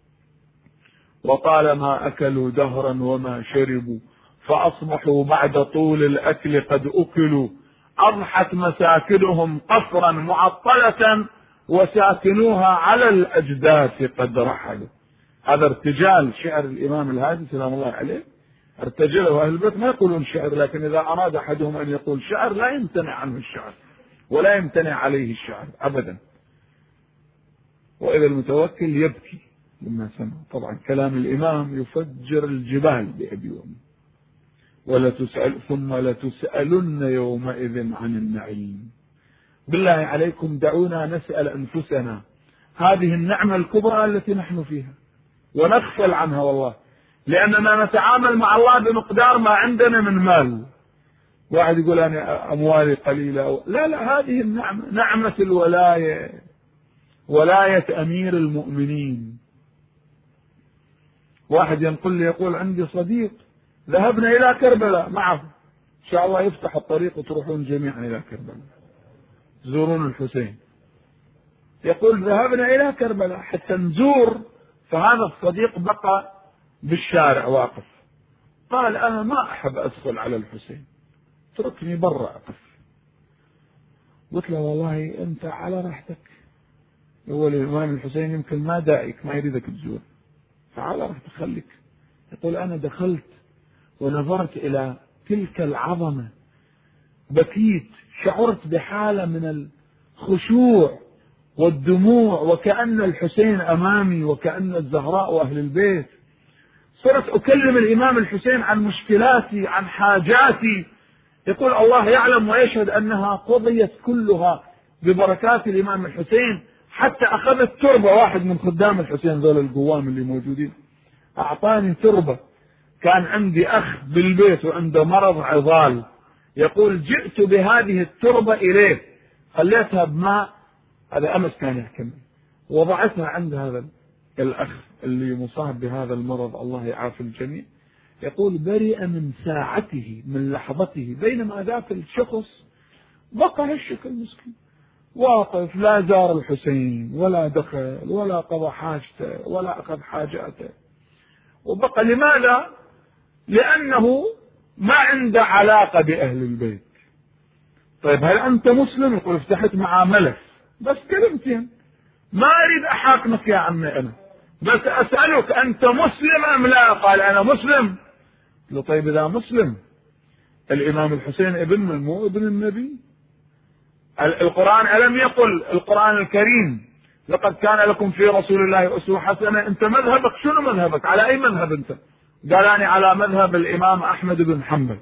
وطالما أكلوا دهرا وما شربوا، فأصبحوا بعد طول الأكل قد أكلوا، أضحت مساكنهم قصرا معطلة، وساكنوها على الأجداث قد رحلوا. هذا ارتجال شعر الإمام الهادي سلام الله عليه، ارتجله. أهل البيت ما يقولون شعر، لكن إذا أراد أحدهم أن يقول شعر لا يمتنع عنه الشعر ولا يمتنع عليه الشعر أبدا. وإذا المتوكل يبكي لما سمع. طبعا كلام الإمام يفجر الجبال بأبي وأمي. ولا تسأل ثم لتسألن يومئذ عن النعيم. بالله عليكم دعونا نسأل أنفسنا هذه النعمة الكبرى التي نحن فيها، ونغفل عنها والله، لأننا نتعامل مع الله بمقدار ما عندنا من مال. واحد يقول أنا أموالي قليلة، لا لا، هذه النعمة، نعمة الولاية، ولاية أمير المؤمنين. واحد ينقل لي يقول عندي صديق ذهبنا إلى كربلاء معه، إن شاء الله يفتح الطريق وتروحون جميعا إلى كربلاء تزورون الحسين. يقول ذهبنا إلى كربلاء حتى نزور، فهذا الصديق بقى بالشارع واقف، قال أنا ما أحب أدخل على الحسين، اتركني برا أقف. قلت له والله أنت على راحتك، هو الإمام الحسين يمكن ما داعيك، ما يريدك تزور، فعلى راحتك خليك. يقول أنا دخلت ونظرت إلى تلك العظمة، بكيت، شعرت بحالة من الخشوع والدموع، وكأن الحسين أمامي، وكأن الزهراء وأهل البيت. صرت أكلم الإمام الحسين عن مشكلاتي، عن حاجاتي. يقول الله يعلم ويشهد أنها قضيت كلها ببركات الإمام الحسين، حتى أخذت تربة. واحد من خدام الحسين ذول القوام اللي موجودين أعطاني تربة، كان عندي أخ بالبيت وعنده مرض عضال، يقول جئت بهذه التربة إليه، خليتها بماء، هذا أمس كان يحكم، وضعتها عند هذا الأخ اللي مصاب بهذا المرض، الله يعافي الجميع. يقول برئ من ساعته، من لحظته، بينما ذاك الشخص بقى هالشكل مسكين واقف، لا زار الحسين ولا دخل ولا قضى حاجته ولا أخذ حاجاته، وبقى. لماذا؟ لأنه ما عنده علاقة بأهل البيت. طيب هل أنت مسلم؟ يقول فتحت معاه ملف، بس كلمتين، ما أريد أحاكمك يا عمي، أنا بس أسألك أنت مسلم أم لا؟ قال أنا مسلم. قلت له طيب إذا مسلم، الإمام الحسين ابن من؟ مو ابن النبي؟ القرآن ألم يقل القرآن الكريم لقد كان لكم في رسول الله أسوة حسنة؟ أنت مذهبك شنو؟ مذهبك على أي مذهب أنت؟ قال أنا على مذهب الإمام أحمد بن حنبل.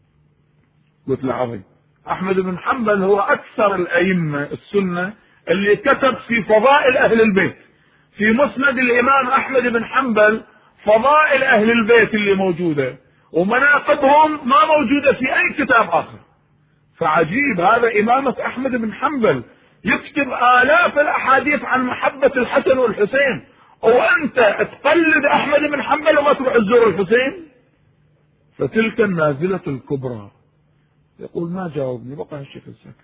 قلت له عظيم. أحمد بن حنبل هو أكثر الأئمة السنة اللي كتب في فضائل أهل البيت. في مسند الإمام أحمد بن حنبل فضائل أهل البيت اللي موجودة ومناقبهم ما موجودة في أي كتاب آخر. فعجيب هذا إمامة أحمد بن حنبل يكتب آلاف الأحاديث عن محبة الحسن والحسين، وأنت تقلد أحمد بن حنبل وما تروح تزور الحسين. فتلك النازلة الكبرى. يقول ما جاوبني، بقى هالشكل ساكت.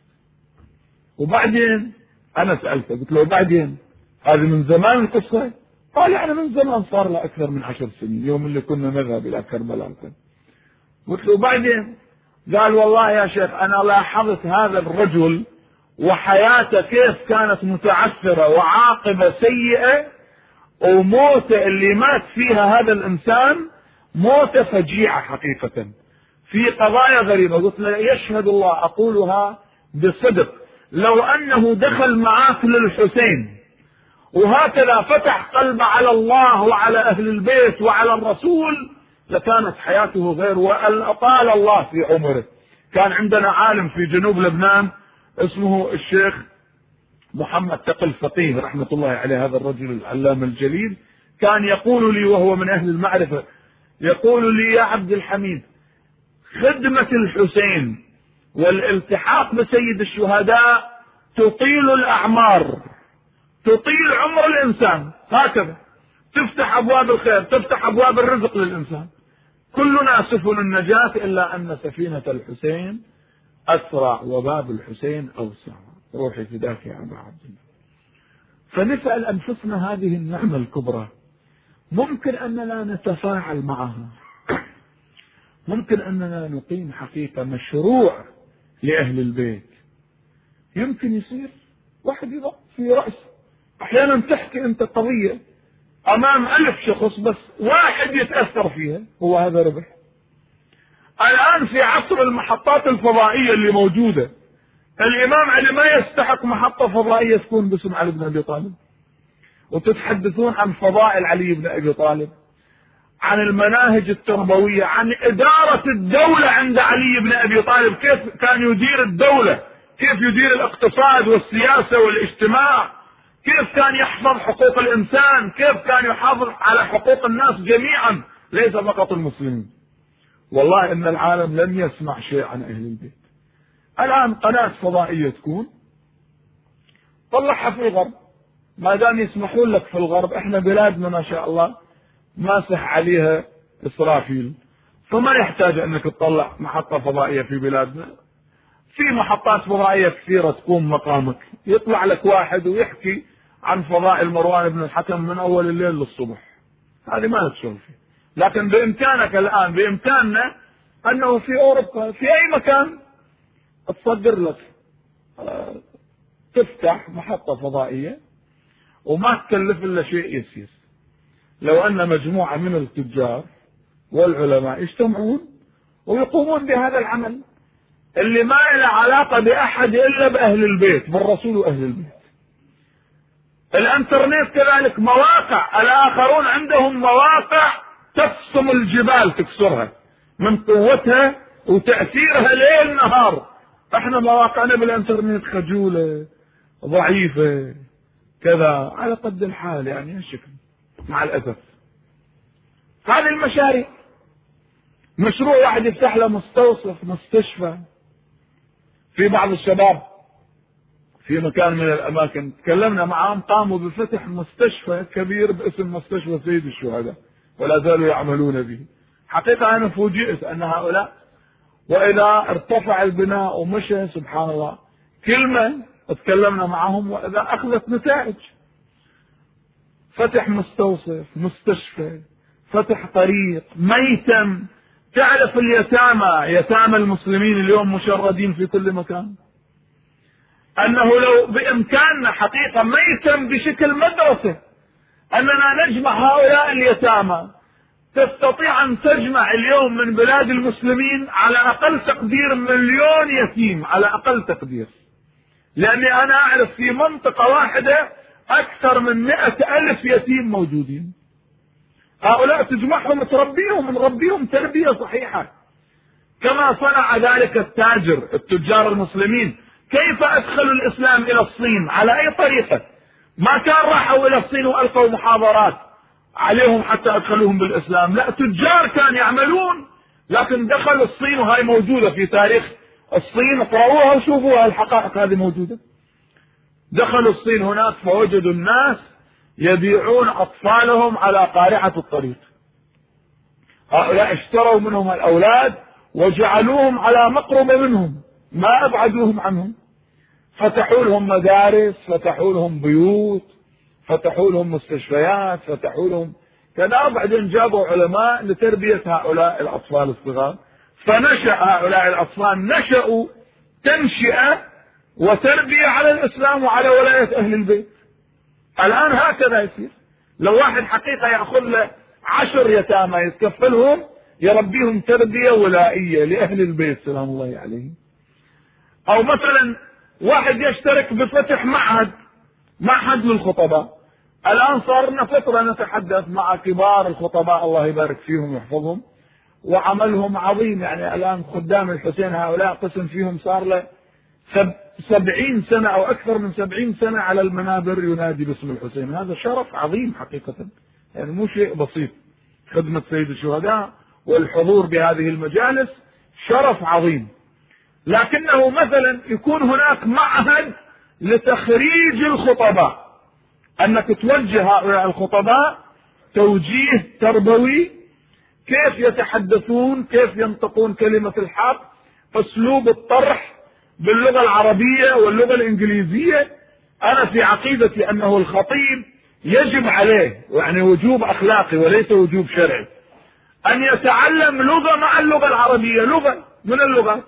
وبعدين أنا سألته قلت له بعدين هذه من زمان القصة؟ قال يعني من زمان، صار له أكثر من عشر سنين، يوم اللي كنا نذهب إلى كربلاء. قلت له بعدين؟ قال والله يا شيخ أنا لاحظت هذا الرجل وحياته كيف كانت متعثرة وعاقبة سيئة، وموته اللي مات فيها هذا الإنسان موته فجيعة حقيقة في قضايا غريبة. قلت له يشهد الله أقولها بصدق، لو أنه دخل معاك للحسين وهكذا فتح قلبه على الله وعلى أهل البيت وعلى الرسول لكانت حياته غير، وأطال الله في عمره. كان عندنا عالم في جنوب لبنان اسمه الشيخ محمد تقي الفقيه رحمة الله عليه، هذا الرجل العلامة الجليل، كان يقول لي وهو من أهل المعرفة، يقول لي يا عبد الحميد خدمة الحسين والالتحاق بسيد الشهداء تطيل الأعمار، تطيل عمر الإنسان، هكذا تفتح أبواب الخير، تفتح أبواب الرزق للإنسان. كلنا سفن النجاة إلا أن سفينة الحسين أسرع وباب الحسين أوسع. روحي فداك يا أبا عبد الله. فنسأل أنفسنا هذه النعمة الكبرى ممكن أننا نتفاعل معها، ممكن أننا نقيم حقيقة مشروع لأهل البيت. يمكن يصير واحد يضع في رأسه، أحيانا تحكي أنت قضية أمام ألف شخص بس واحد يتأثر فيها، هو هذا ربح. الآن في عصر المحطات الفضائية اللي موجودة، الإمام علي ما يستحق محطة فضائية تكون باسم علي بن أبي طالب، وتتحدثون عن فضائل علي بن أبي طالب، عن المناهج التربوية، عن إدارة الدولة عند علي بن أبي طالب، كيف كان يدير الدولة، كيف يدير الاقتصاد والسياسة والاجتماع، كيف كان يحفظ حقوق الإنسان، كيف كان يحافظ على حقوق الناس جميعا ليس فقط المسلمين. والله إن العالم لم يسمع شيء عن أهل البيت. الآن قناة فضائية تكون طلعها في الغرب، ما دام يسمحون لك في الغرب، احنا بلادنا ما شاء الله ماسح عليها إسرافيل، فما يحتاج انك تطلع محطة فضائية في بلادنا. في محطات فضائية كثيرة تقوم مقامك، يطلع لك واحد ويحكي عن فضائل مروان بن الحكم من اول الليل للصبح، هذه ما تشوف فيه. لكن بامكانك الان، بامكاننا انه في اوروبا في اي مكان تصدر لك تفتح محطة فضائية وما تكلف إلا شيء يسير. لو أن مجموعة من التجار والعلماء يجتمعون ويقومون بهذا العمل اللي ما له علاقة بأحد إلا بأهل البيت، بالرسول وأهل البيت. الانترنت كذلك مواقع، الآخرون عندهم مواقع تقسم الجبال تكسرها من قوتها وتأثيرها ليل نهار. احنا مواقعنا بالانترنت خجولة ضعيفة كذا على قد الحال، يعني هالشكل مع الأسف. هذه المشاريع، مشروع واحد يفتح له مستوصف مستشفى. في بعض الشباب في مكان من الأماكن تكلمنا معهم قاموا بفتح مستشفى كبير باسم مستشفى سيد الشهداء ولا زالوا يعملون به. حقيقة أنا فوجئت أن هؤلاء وإذا ارتفع البناء ومشى سبحان الله كلمة تكلمنا معهم وإذا أخذت نتائج. فتح مستوصف، مستشفى، فتح طريق، ميتم. تعرف اليتامى، يتامى المسلمين اليوم مشردين في كل مكان، أنه لو بإمكاننا حقيقة ميتم بشكل مدرسة أننا نجمع هؤلاء اليتامى. تستطيع أن تجمع اليوم من بلاد المسلمين على أقل تقدير مليون يتيم، على أقل تقدير، لأني أنا أعرف في منطقة واحدة أكثر من مئة ألف يتيم موجودين. هؤلاء تجمعهم تربيهم، نربيهم تربية صحيحة كما صنع ذلك التاجر التجار المسلمين. كيف أدخلوا الإسلام إلى الصين؟ على أي طريقة؟ ما كان راحوا إلى الصين وألقوا محاضرات عليهم حتى أدخلوهم بالإسلام، لا، تجار كانوا يعملون لكن دخلوا الصين، وهي موجودة في تاريخ الصين، اقرأوها وشوفوها، الحقائق هذه موجودة. دخلوا الصين هناك فوجدوا الناس يبيعون أطفالهم على قارعة الطريق. هؤلاء اشتروا منهم الأولاد وجعلوهم على مقربة منهم، ما أبعدوهم عنهم. فتحوا لهم مدارس، فتحوا لهم بيوت، فتحوا لهم مستشفيات، فتحوا لهم كذا. بعدين جابوا علماء لتربية هؤلاء الأطفال الصغار، فنشأ هؤلاء الأطفال نشأوا تنشئة وتربية على الإسلام وعلى ولاية أهل البيت. الآن هكذا يصير. لو واحد حقيقة يأخذ له عشر يتامى يتكفلهم يربيهم تربية ولائية لأهل البيت سلام الله عليهم. أو مثلا واحد يشترك بفتح معهد، معهد للخطباء. الآن صار لنا فترة نتحدث مع كبار الخطباء الله يبارك فيهم ويحفظهم، وعملهم عظيم. يعني الآن خدام الحسين هؤلاء قسم فيهم صار له سب سبعين سنة أو أكثر من سبعين سنة على المنابر ينادي باسم الحسين. هذا شرف عظيم حقيقة، يعني مو شيء بسيط. خدمة سيد الشهداء والحضور بهذه المجالس شرف عظيم. لكنه مثلا يكون هناك معهد لتخريج الخطباء، أنك توجه هؤلاء الخطباء توجيه تربوي، كيف يتحدثون، كيف ينطقون كلمة الحق، أسلوب الطرح باللغة العربية واللغة الإنجليزية. أنا في عقيدتي أنه الخطيب يجب عليه، يعني وجوب أخلاقي وليس وجوب شرعي، أن يتعلم لغة مع اللغة العربية، لغة من اللغات،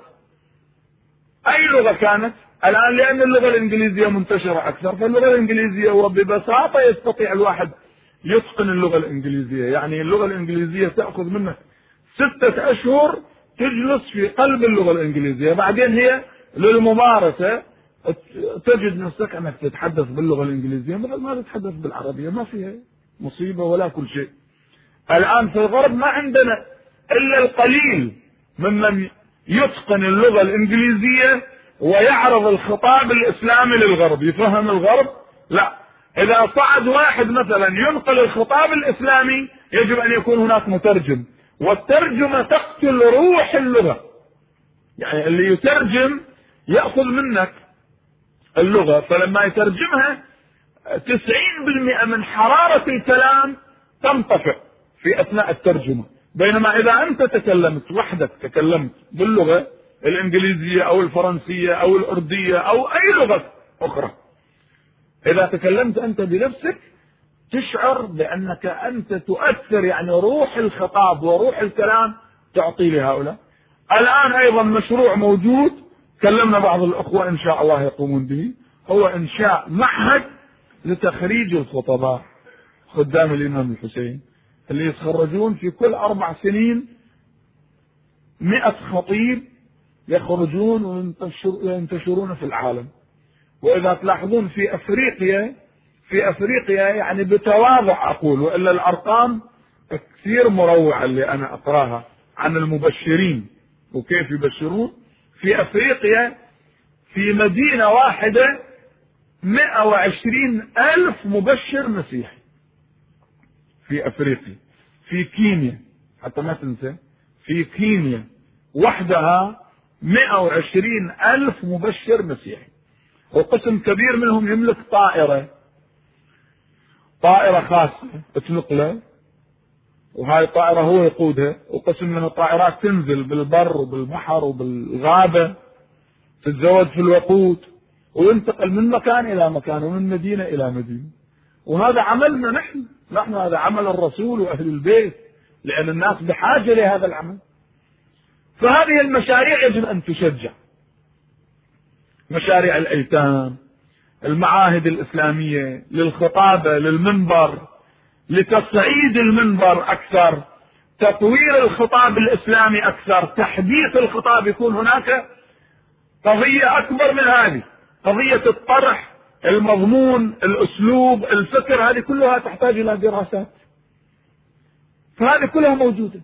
أي لغة كانت. الآن لأن اللغة الإنجليزية منتشرة أكثر، فاللغة الإنجليزية وببساطة يستطيع الواحد يتقن اللغة الإنجليزية. يعني اللغة الإنجليزية تأخذ منك ستة أشهر تجلس في قلب اللغة الإنجليزية، بعدين هي للممارسة تجد نفسك أنك تتحدث باللغة الإنجليزية مثل ما تتحدث بالعربية، ما فيها مصيبة ولا كل شيء. الآن في الغرب ما عندنا إلا القليل ممن يتقن اللغة الإنجليزية ويعرض الخطاب الإسلامي للغرب، يفهم الغرب. لا، إذا صعد واحد مثلا ينقل الخطاب الإسلامي يجب أن يكون هناك مترجم، والترجمة تقتل روح اللغة. يعني اللي يترجم يأخذ منك اللغة، فلما يترجمها تسعين بالمئة من حرارة الكلام تنطفئ في أثناء الترجمة. بينما إذا أنت تكلمت وحدك، تكلمت باللغة الإنجليزية أو الفرنسية أو الأردية أو أي لغة أخرى، إذا تكلمت أنت بنفسك تشعر بأنك أنت تؤثر، يعني روح الخطاب وروح الكلام تعطي لهؤلاء. الآن أيضا مشروع موجود، كلمنا بعض الأخوة إن شاء الله يقومون به، هو إنشاء معهد لتخريج الخطباء خدام الإمام الحسين، اللي يتخرجون في كل أربع سنين مئة خطيب يخرجون وينتشرون في العالم. وإذا تلاحظون في أفريقيا في أفريقيا يعني بتواضع أقول، وإلا الأرقام كثير مروعة اللي أنا أقراها عن المبشرين وكيف يبشرون. في أفريقيا في مدينة واحدة مئة وعشرين ألف مبشر مسيحي في أفريقيا. في كينيا حتى ما تنسى، في كينيا وحدها مئة وعشرين ألف مبشر مسيحي، وقسم كبير منهم يملك طائرة طائرة خاصة تطلق له، وهاي الطائرة هو يقودها، وقسم من الطائرات تنزل بالبر وبالبحر وبالغابة، تتزود في الوقود وينتقل من مكان إلى مكان ومن مدينة إلى مدينة. وهذا عملنا نحن نحن هذا عمل الرسول وأهل البيت، لأن الناس بحاجة لهذا العمل. فهذه المشاريع يجب أن تشجع، مشاريع الأيتام، المعاهد الإسلامية، للخطابة، للمنبر، لتصعيد المنبر أكثر، تطوير الخطاب الإسلامي أكثر، تحديث الخطاب. يكون هناك قضية أكبر من هذه، قضية الطرح، المضمون، الأسلوب، الفكر، هذه كلها تحتاج إلى دراسات، فهذه كلها موجودة.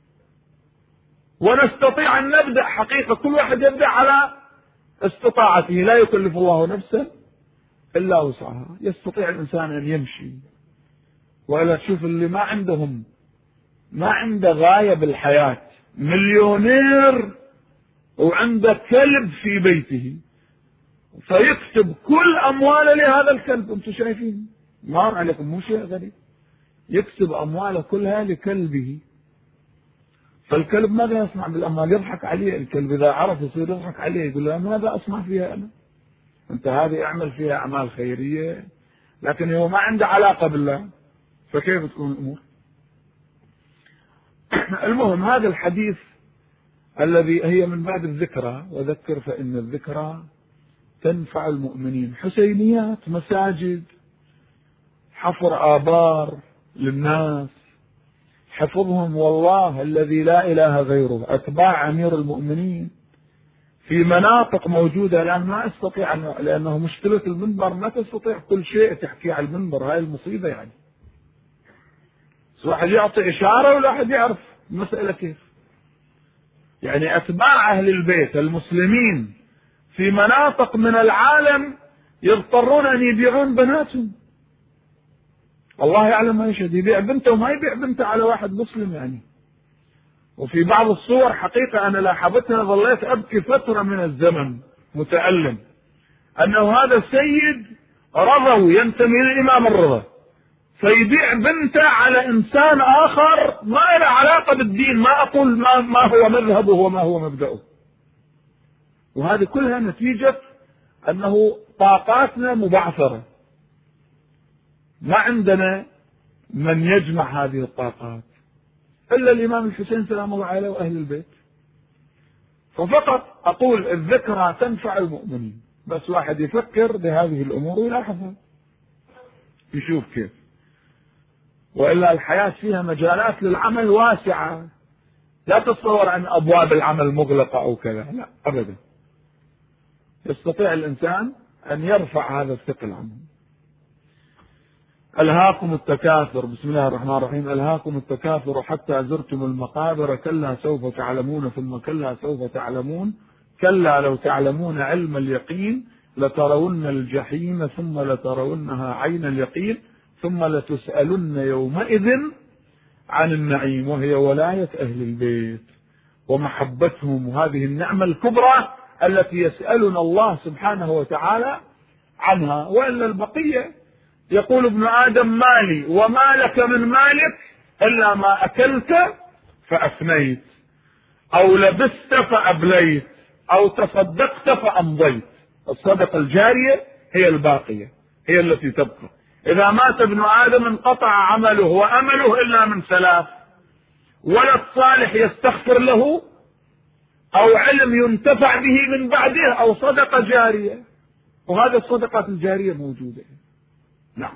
ونستطيع أن نبدأ حقيقة، كل واحد يبدأ على استطاعته، لا يكلف الله نفسا إلا وسعها. يستطيع الإنسان أن يمشي، وإلا تشوف اللي ما عندهم ما عنده غاية بالحياة، مليونير وعنده كلب في بيته فيكتب كل أمواله لهذا الكلب. أنتم شايفين مار عليكم، مو شيء غريب، يكتب أمواله كلها لكلبه. فالكلب ماذا يصنع بالأموال؟ يضحك عليه. الكلب إذا عرف يصير يضحك عليه، يقول له ماذا أصنع فيها أنا؟ أنت هذه أعمل فيها أعمال خيرية، لكن هو ما عنده علاقة بالله، فكيف تكون الأمور؟ المهم هذا الحديث الذي هي من بعد الذكرى، وذكر فإن الذكرى تنفع المؤمنين. حسينيات، مساجد، حفر آبار للناس، حفظهم والله الذي لا إله غيره، أتباع أمير المؤمنين في مناطق موجودة الآن ما أستطيع، لأنه مشكلة المنبر ما تستطيع كل شيء تحكي على المنبر، هاي المصيبة. يعني واحد يعطي إشارة ولا أحد يعرف المسألة كيف. يعني أتباع أهل البيت المسلمين في مناطق من العالم يضطرون أن يبيعون بناتهم، الله يعلم ما يشهد، يبيع بنته وما يبيع بنته على واحد مسلم يعني. وفي بعض الصور حقيقة أنا لاحظتها ظليت أبكي فترة من الزمن متألم، أنه هذا السيد رضوي ينتمي للإمام الرضا فيبيع بنته على إنسان آخر ما له علاقة بالدين، ما أقول ما, ما هو مذهبه وما هو مبدأه. وهذه كلها نتيجة أنه طاقاتنا مبعثرة، ما عندنا من يجمع هذه الطاقات إلا الإمام الحسين سلام الله عليه وأهل البيت. ففقط أقول الذكرى تنفع المؤمنين، بس واحد يفكر بهذه الأمور ويلاحظها يشوف كيف. وإلا الحياة فيها مجالات للعمل واسعة، لا تتصور أن أبواب العمل مغلقة أو كذا، لا أبدا. يستطيع الإنسان أن يرفع هذا الثقل عنه. ألهاكم التكاثر، بسم الله الرحمن الرحيم، ألهاكم التكاثر حتى زرتم المقابر، كلا سوف تعلمون ثم كلا سوف تعلمون، كلا لو تعلمون علم اليقين لترون الجحيم ثم لترونها عين اليقين ثم لتسألن يومئذ عن النعيم، وهي ولاية أهل البيت ومحبتهم، وهذه النعمة الكبرى التي يسألنا الله سبحانه وتعالى عنها. وإلا البقية يقول ابن آدم مالي وما لك من مالك إلا ما أكلت فأفنيت، أو لبست فأبليت، أو تصدقت فأمضيت. الصدقة الجارية هي الباقية، هي التي تبقى. إذا مات ابن آدم انقطع عمله وأمله إلا من ثلاث: ولد صالح يستغفر له، أو علم ينتفع به من بعده، أو صدقة جارية. وهذه الصدقات الجارية موجودة. نعم.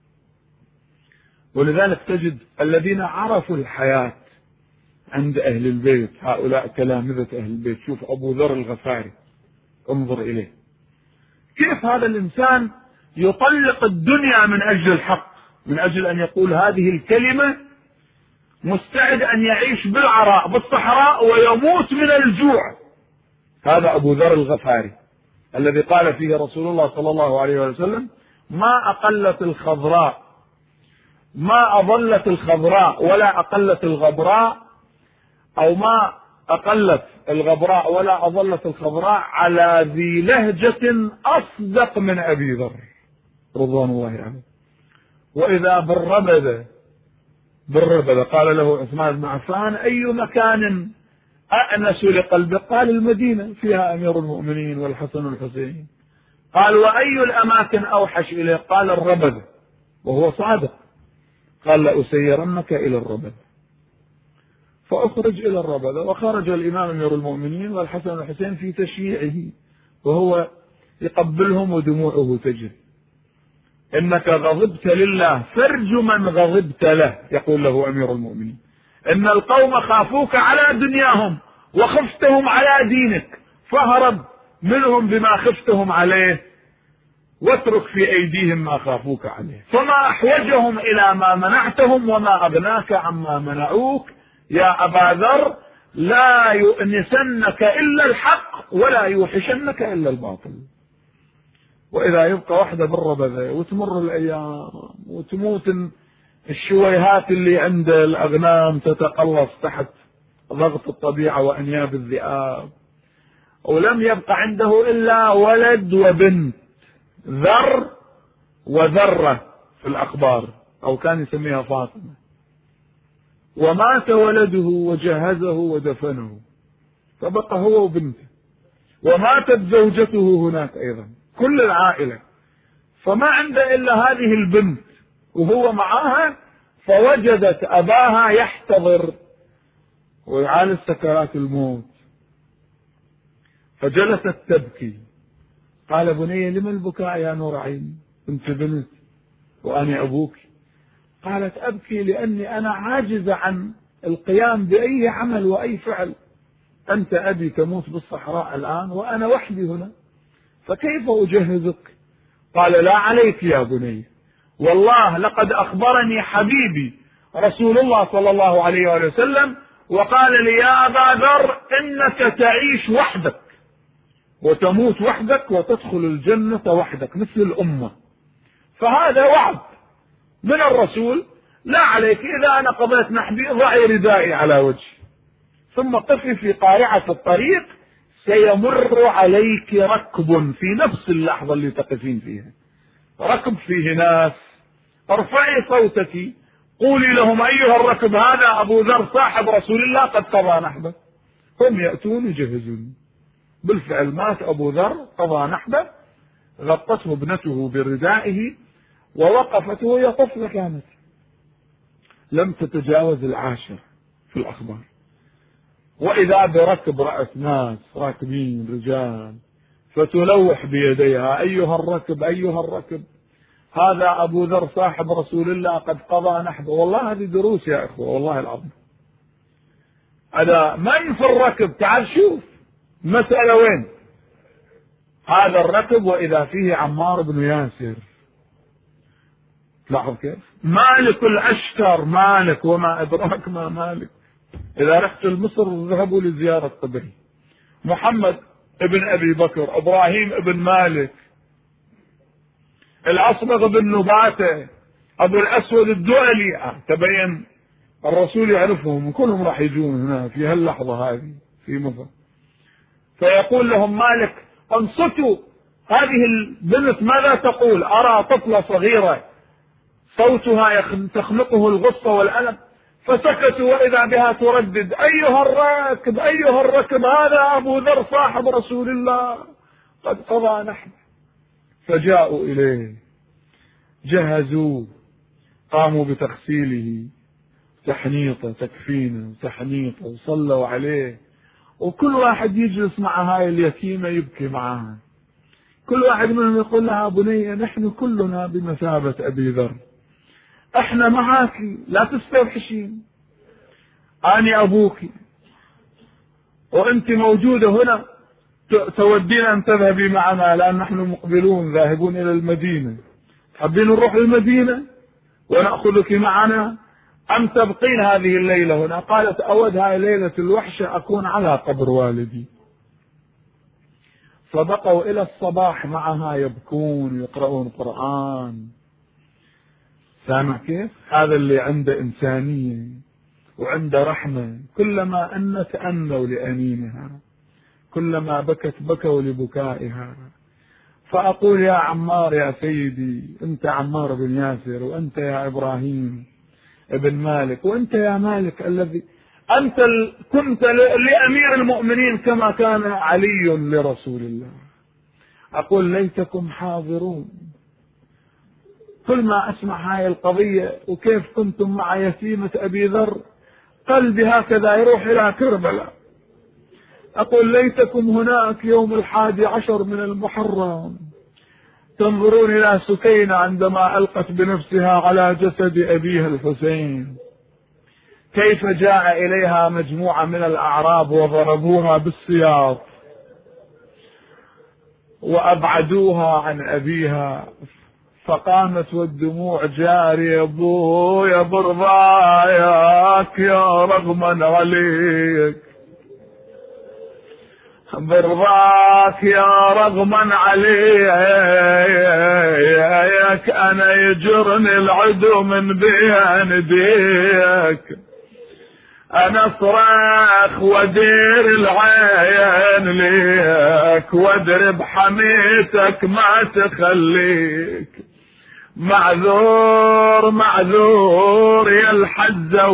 ولذلك تجد الذين عرفوا الحياة عند أهل البيت، هؤلاء تلامذة أهل البيت. شوف أبو ذر الغفاري، انظر إليه كيف هذا الإنسان يطلق الدنيا من أجل الحق، من أجل أن يقول هذه الكلمة، مستعد أن يعيش بالعراء بالصحراء ويموت من الجوع. هذا أبو ذر الغفاري الذي قال فيه رسول الله صلى الله عليه وسلم: ما أقلت الخضراء ما أظلت الخضراء ولا أقلت الغبراء، أو ما أقلت الغبراء ولا أظلت الخضراء على ذي لهجة أصدق من أبي ذر رضوان الله عنه. وإذا بالربذة بالربذة قال له عثمان بن عفان: أي مكان أأنس لقلبك؟ قال: المدينة، فيها أمير المؤمنين والحسن والحسين. قال: وأي الأماكن أوحش إليه؟ قال: الربذة. وهو صادق. قال: لأسيرنك إلى الربذة. فأخرج إلى الربذة، وخرج الإمام أمير المؤمنين والحسن والحسين في تشييعه وهو يقبلهم ودموعه تجري. إنك غضبت لله فرج من غضبت له، يقول له أمير المؤمنين. إن القوم خافوك على دنياهم وخفتهم على دينك، فاهرب منهم بما خفتهم عليه، واترك في أيديهم ما خافوك عليه. فما أحوجهم إلى ما منعتهم وما أغناك عما منعوك يا أبا ذر، لا يؤنسنك إلا الحق ولا يوحشنك إلا الباطل. وإذا يبقى واحدة بالربذة وتمر الأيام وتموت الشويهات اللي عند الأغنام تتقلص تحت ضغط الطبيعة وأنياب الذئاب، ولم يبقى عنده إلا ولد وبنت، ذر وذرة في الأخبار، أو كان يسميها فاطمة، ومات ولده وجهزه ودفنه، فبقى هو وبنته، وماتت زوجته هناك أيضا، كل العائلة، فما عنده إلا هذه البنت وهو معها. فوجدت أباها يحتضر ويعالج سكرات الموت، فجلست تبكي. قال: بني لما البكاء يا نور عيني؟ كنت بنت وأنا أبوك. قالت: أبكي لأني أنا عاجزة عن القيام بأي عمل وأي فعل. أنت أبي تموت بالصحراء الآن وأنا وحدي هنا، فكيف أجهزك؟ قال: لا عليك يا بني، والله لقد أخبرني حبيبي رسول الله صلى الله عليه وسلم وقال لي: يا أبا ذر إنك تعيش وحدك وتموت وحدك وتدخل الجنة وحدك مثل الأمة، فهذا وعد من الرسول، لا عليك، إذا أنا قضيت نحبي ضعي ردائي على وجهي، ثم قفي في قارعة الطريق سيمر عليك ركب في نفس اللحظة اللي تقفين فيها، ركب فيه ناس، ارفعي صوتك قولي لهم: أيها الركب هذا أبو ذر صاحب رسول الله قد قضى نحبه. هم يأتون يجهزون. بالفعل مات أبو ذر قضى نحبه، غطته ابنته بردائه ووقفت وهي طفلة كانت لم تتجاوز العاشر في الأخبار، وإذا بركب رأت ناس راكبين رجال فتلوح بيديها: أيها الركب أيها الركب، هذا أبو ذر صاحب رسول الله قد قضى نحبه. والله هذه دروس يا إخوة، والله العظيم. هذا من في الركب؟ تعال شوف مسألة وين هذا الركب، وإذا فيه عمار بن ياسر. لاحظ كيف مالك الأشتر، مالك وما أدراك ما مالك، إذا رحت لمصر ذهبوا لزيارة قبره. محمد ابن أبي بكر، إبراهيم ابن مالك، الأصبغ بن نباتة، أبو الأسود الدؤلي، تبين الرسول يعرفهم كلهم راح يجون هنا في هاللحظة هذه في مصر. فيقول لهم مالك انصتوا، هذه البنت ماذا تقول؟ أرى طفلة صغيرة صوتها تخنقه الغصة والألم. فسكتوا وإذا بها تردد أيها الراكب أيها الركب، هذا أبو ذر صاحب رسول الله قد قضى نحن. فجاءوا إليه، جهزوه، قاموا بتغسيله، تحنيطه تكفينه تحنيطه، وصلوا عليه، وكل واحد يجلس مع هاي اليتيمة يبكي معها. كل واحد منهم يقول لها بنية نحن كلنا بمثابة أبي ذر، احنا معاك لا تستوحشين، أنا أبوك وأنت موجودة هنا، تودين أن تذهبي معنا لأن نحن مقبلون ذاهبون إلى المدينة، حابين نروح المدينة ونأخذك معنا أم تبقين هذه الليلة هنا؟ قالت أود هاي ليلة الوحشة أكون على قبر والدي. فبقوا إلى الصباح معها يبكون ويقرؤون قرآن. سامع كيف؟ هذا اللي عنده إنسانية وعنده رحمة. كلما أنت أنوا لأنينها، كلما بكت بكوا لبكائها. فأقول يا عمار يا سيدي، أنت عمار بن ياسر، وأنت يا إبراهيم ابن مالك، وأنت يا مالك الذي أنت كنت لأمير المؤمنين كما كان علي لرسول الله. أقول ليتكم حاضرون. كل ما أسمع هاي القضية وكيف كنتم مع يتيمة أبي ذر قلبي هكذا يروح إلى كربلاء. أقول ليتكم هناك يوم الحادي عشر من المحرم تنظرون إلى سكينة عندما ألقت بنفسها على جسد أبيها الحسين، كيف جاء إليها مجموعة من الأعراب وضربوها بالسياط وأبعدوها عن أبيها، فقامت والدموع جارية، أبويا برضاياك يا رغما عليك، برضاك يا رغما عليك، أنا يجرني العدو من بين ديك، أنا صراخ ودير العين ليك، وادرب حميتك ما تخليك، معذور معذور يا الحزة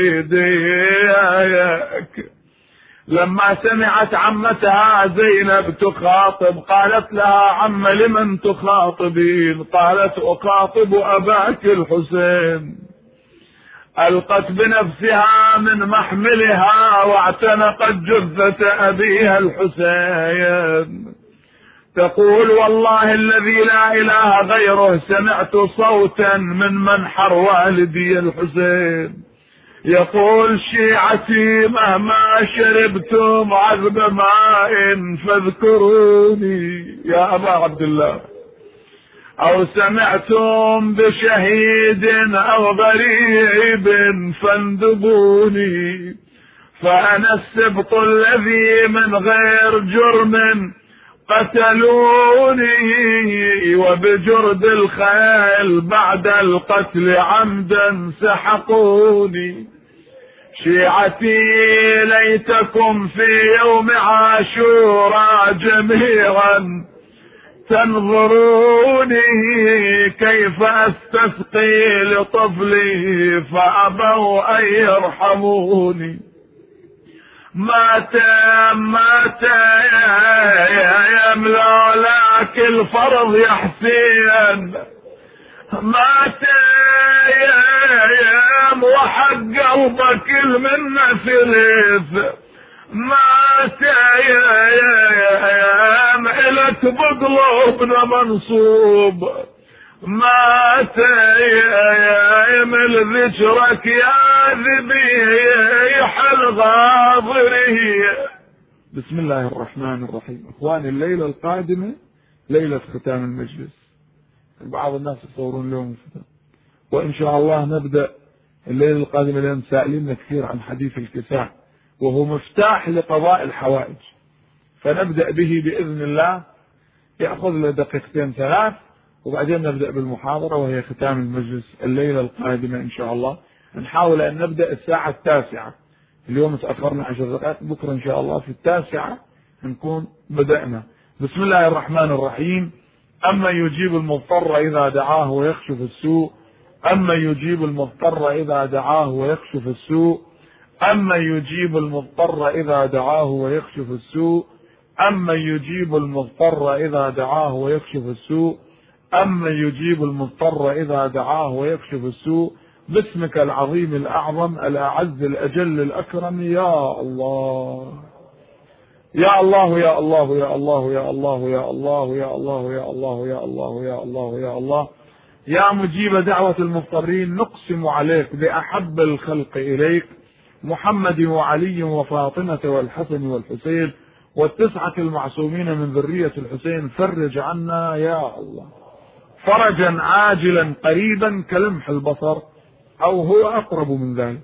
وريديك. لما سمعت عمتها زينب تخاطب قالت لها عم لمن تخاطبين؟ قالت أخاطب أباك الحسين. ألقت بنفسها من محملها واعتنقت جثة أبيها الحسين، تقول والله الذي لا إله غيره سمعت صوتا من منحر والدي الحسين يقول شيعتي مهما شربتم عذب ماء فاذكروني يا أبا عبد الله، أو سمعتم بشهيد أو غريب فاندبوني، فأنا السبط الذي من غير جرم قتلوني، وبجرد الخيل بعد القتل عمدا سحقوني. شيعتي ليتكم في يوم عاشوراء جميعا تنظروني كيف استسقي لطفلي فأبوا أن يرحموني. مات مات يا ملاك الفرض يا حسين، مات يا وحق قلبك المنة ثلث، مات يا يا ملك بقلوبنا منصوب، مات يا من ذكرك يا ذبيح الغاضرية. بسم الله الرحمن الرحيم. اخواني الليلة القادمة ليلة ختام المجلس، بعض الناس يصورون لهم الختام، وان شاء الله نبدأ الليلة القادمة لان سائلين كثير عن حديث الكساء وهو مفتاح لقضاء الحوائج، فنبدأ به بإذن الله، يأخذ له دقيقتين ثلاث وبعدين نبدأ بالمحاضرة وهي ختام المجلس الليلة القادمة إن شاء الله. نحاول أن نبدأ الساعة التاسعة، اليوم تأخرنا عشر دقائق، بكرة إن شاء الله في التاسعة نكون بدأنا. بسم الله الرحمن الرحيم. أما يجيب المضطر إذا دعاه ويكشف السوء أما يجيب المضطر إذا دعاه ويكشف السوء أما يجيب المضطر إذا دعاه ويكشف السوء أما يجيب المضطر إذا دعاه ويكشف السوء أما يجيب المضطر إذا دعاه ويكشف السوء باسمك العظيم الأعظم الأعز الأجل الأكرم يا الله يا الله يا الله يا الله يا الله يا الله يا الله يا الله يا الله يا الله يا الله يا مجيب دعوة المضطرين. نقسم عليك بأحب الخلق إليك محمد وعلي وفاطمة والحسن والحسين والتسعة المعصومين من ذرية الحسين، فرج عنا يا الله فرجا عاجلا قريبا كلمح البصر أو هو أقرب من ذلك.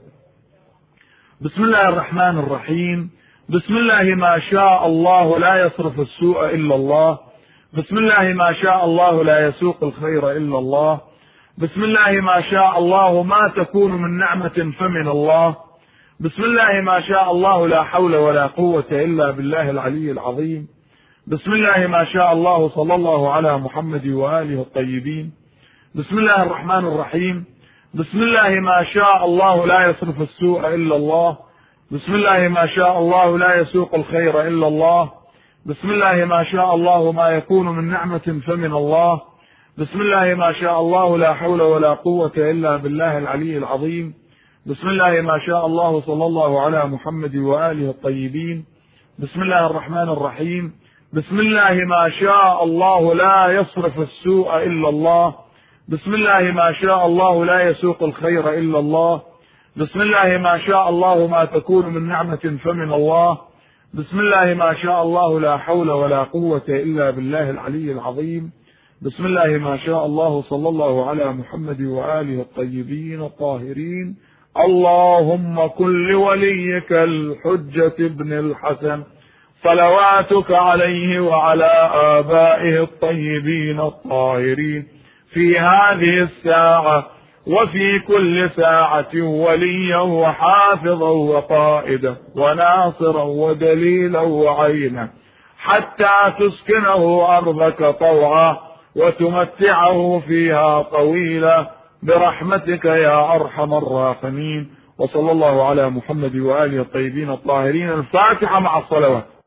بسم الله الرحمن الرحيم. بسم الله ما شاء الله لا يصرف السوء إلا الله. بسم الله ما شاء الله لا يسوق الخير إلا الله. بسم الله ما شاء الله ما تكون من نعمة فمن الله. بسم الله ما شاء الله لا حول ولا قوة إلا بالله العلي العظيم. بسم الله ما شاء الله صلى الله على محمد وآله الطيبين. بسم الله الرحمن الرحيم. بسم الله ما شاء الله لا يصرف السوء إلا الله. بسم الله ما شاء الله لا يسوق الخير إلا الله. بسم الله ما شاء الله ما يكون من نعمة فمن الله. بسم الله ما شاء الله لا حول ولا قوة إلا بالله العلي العظيم. بسم الله ما شاء الله صلى الله على محمد وآله الطيبين. بسم الله الرحمن الرحيم. بسم الله ما شاء الله لا يصرف السوء إلا الله. بسم الله ما شاء الله لا يسوق الخير إلا الله. بسم الله ما شاء الله ما تكون من نعمة فمن الله. بسم الله ما شاء الله لا حول ولا قوة إلا بالله العلي العظيم. بسم الله ما شاء الله صلى الله على محمد وآله الطيبين الطاهرين. اللهم كن لوليك الحجة ابن الحسن صلواتك عليه وعلى آبائه الطيبين الطاهرين في هذه الساعة وفي كل ساعة وليا وحافظا وقائدا وناصرا ودليلا وعينا حتى تسكنه أرضك طوعا وتمتعه فيها طويلا برحمتك يا أرحم الراحمين. وصلى الله على محمد وآله الطيبين الطاهرين. الفاتحة مع الصلوات.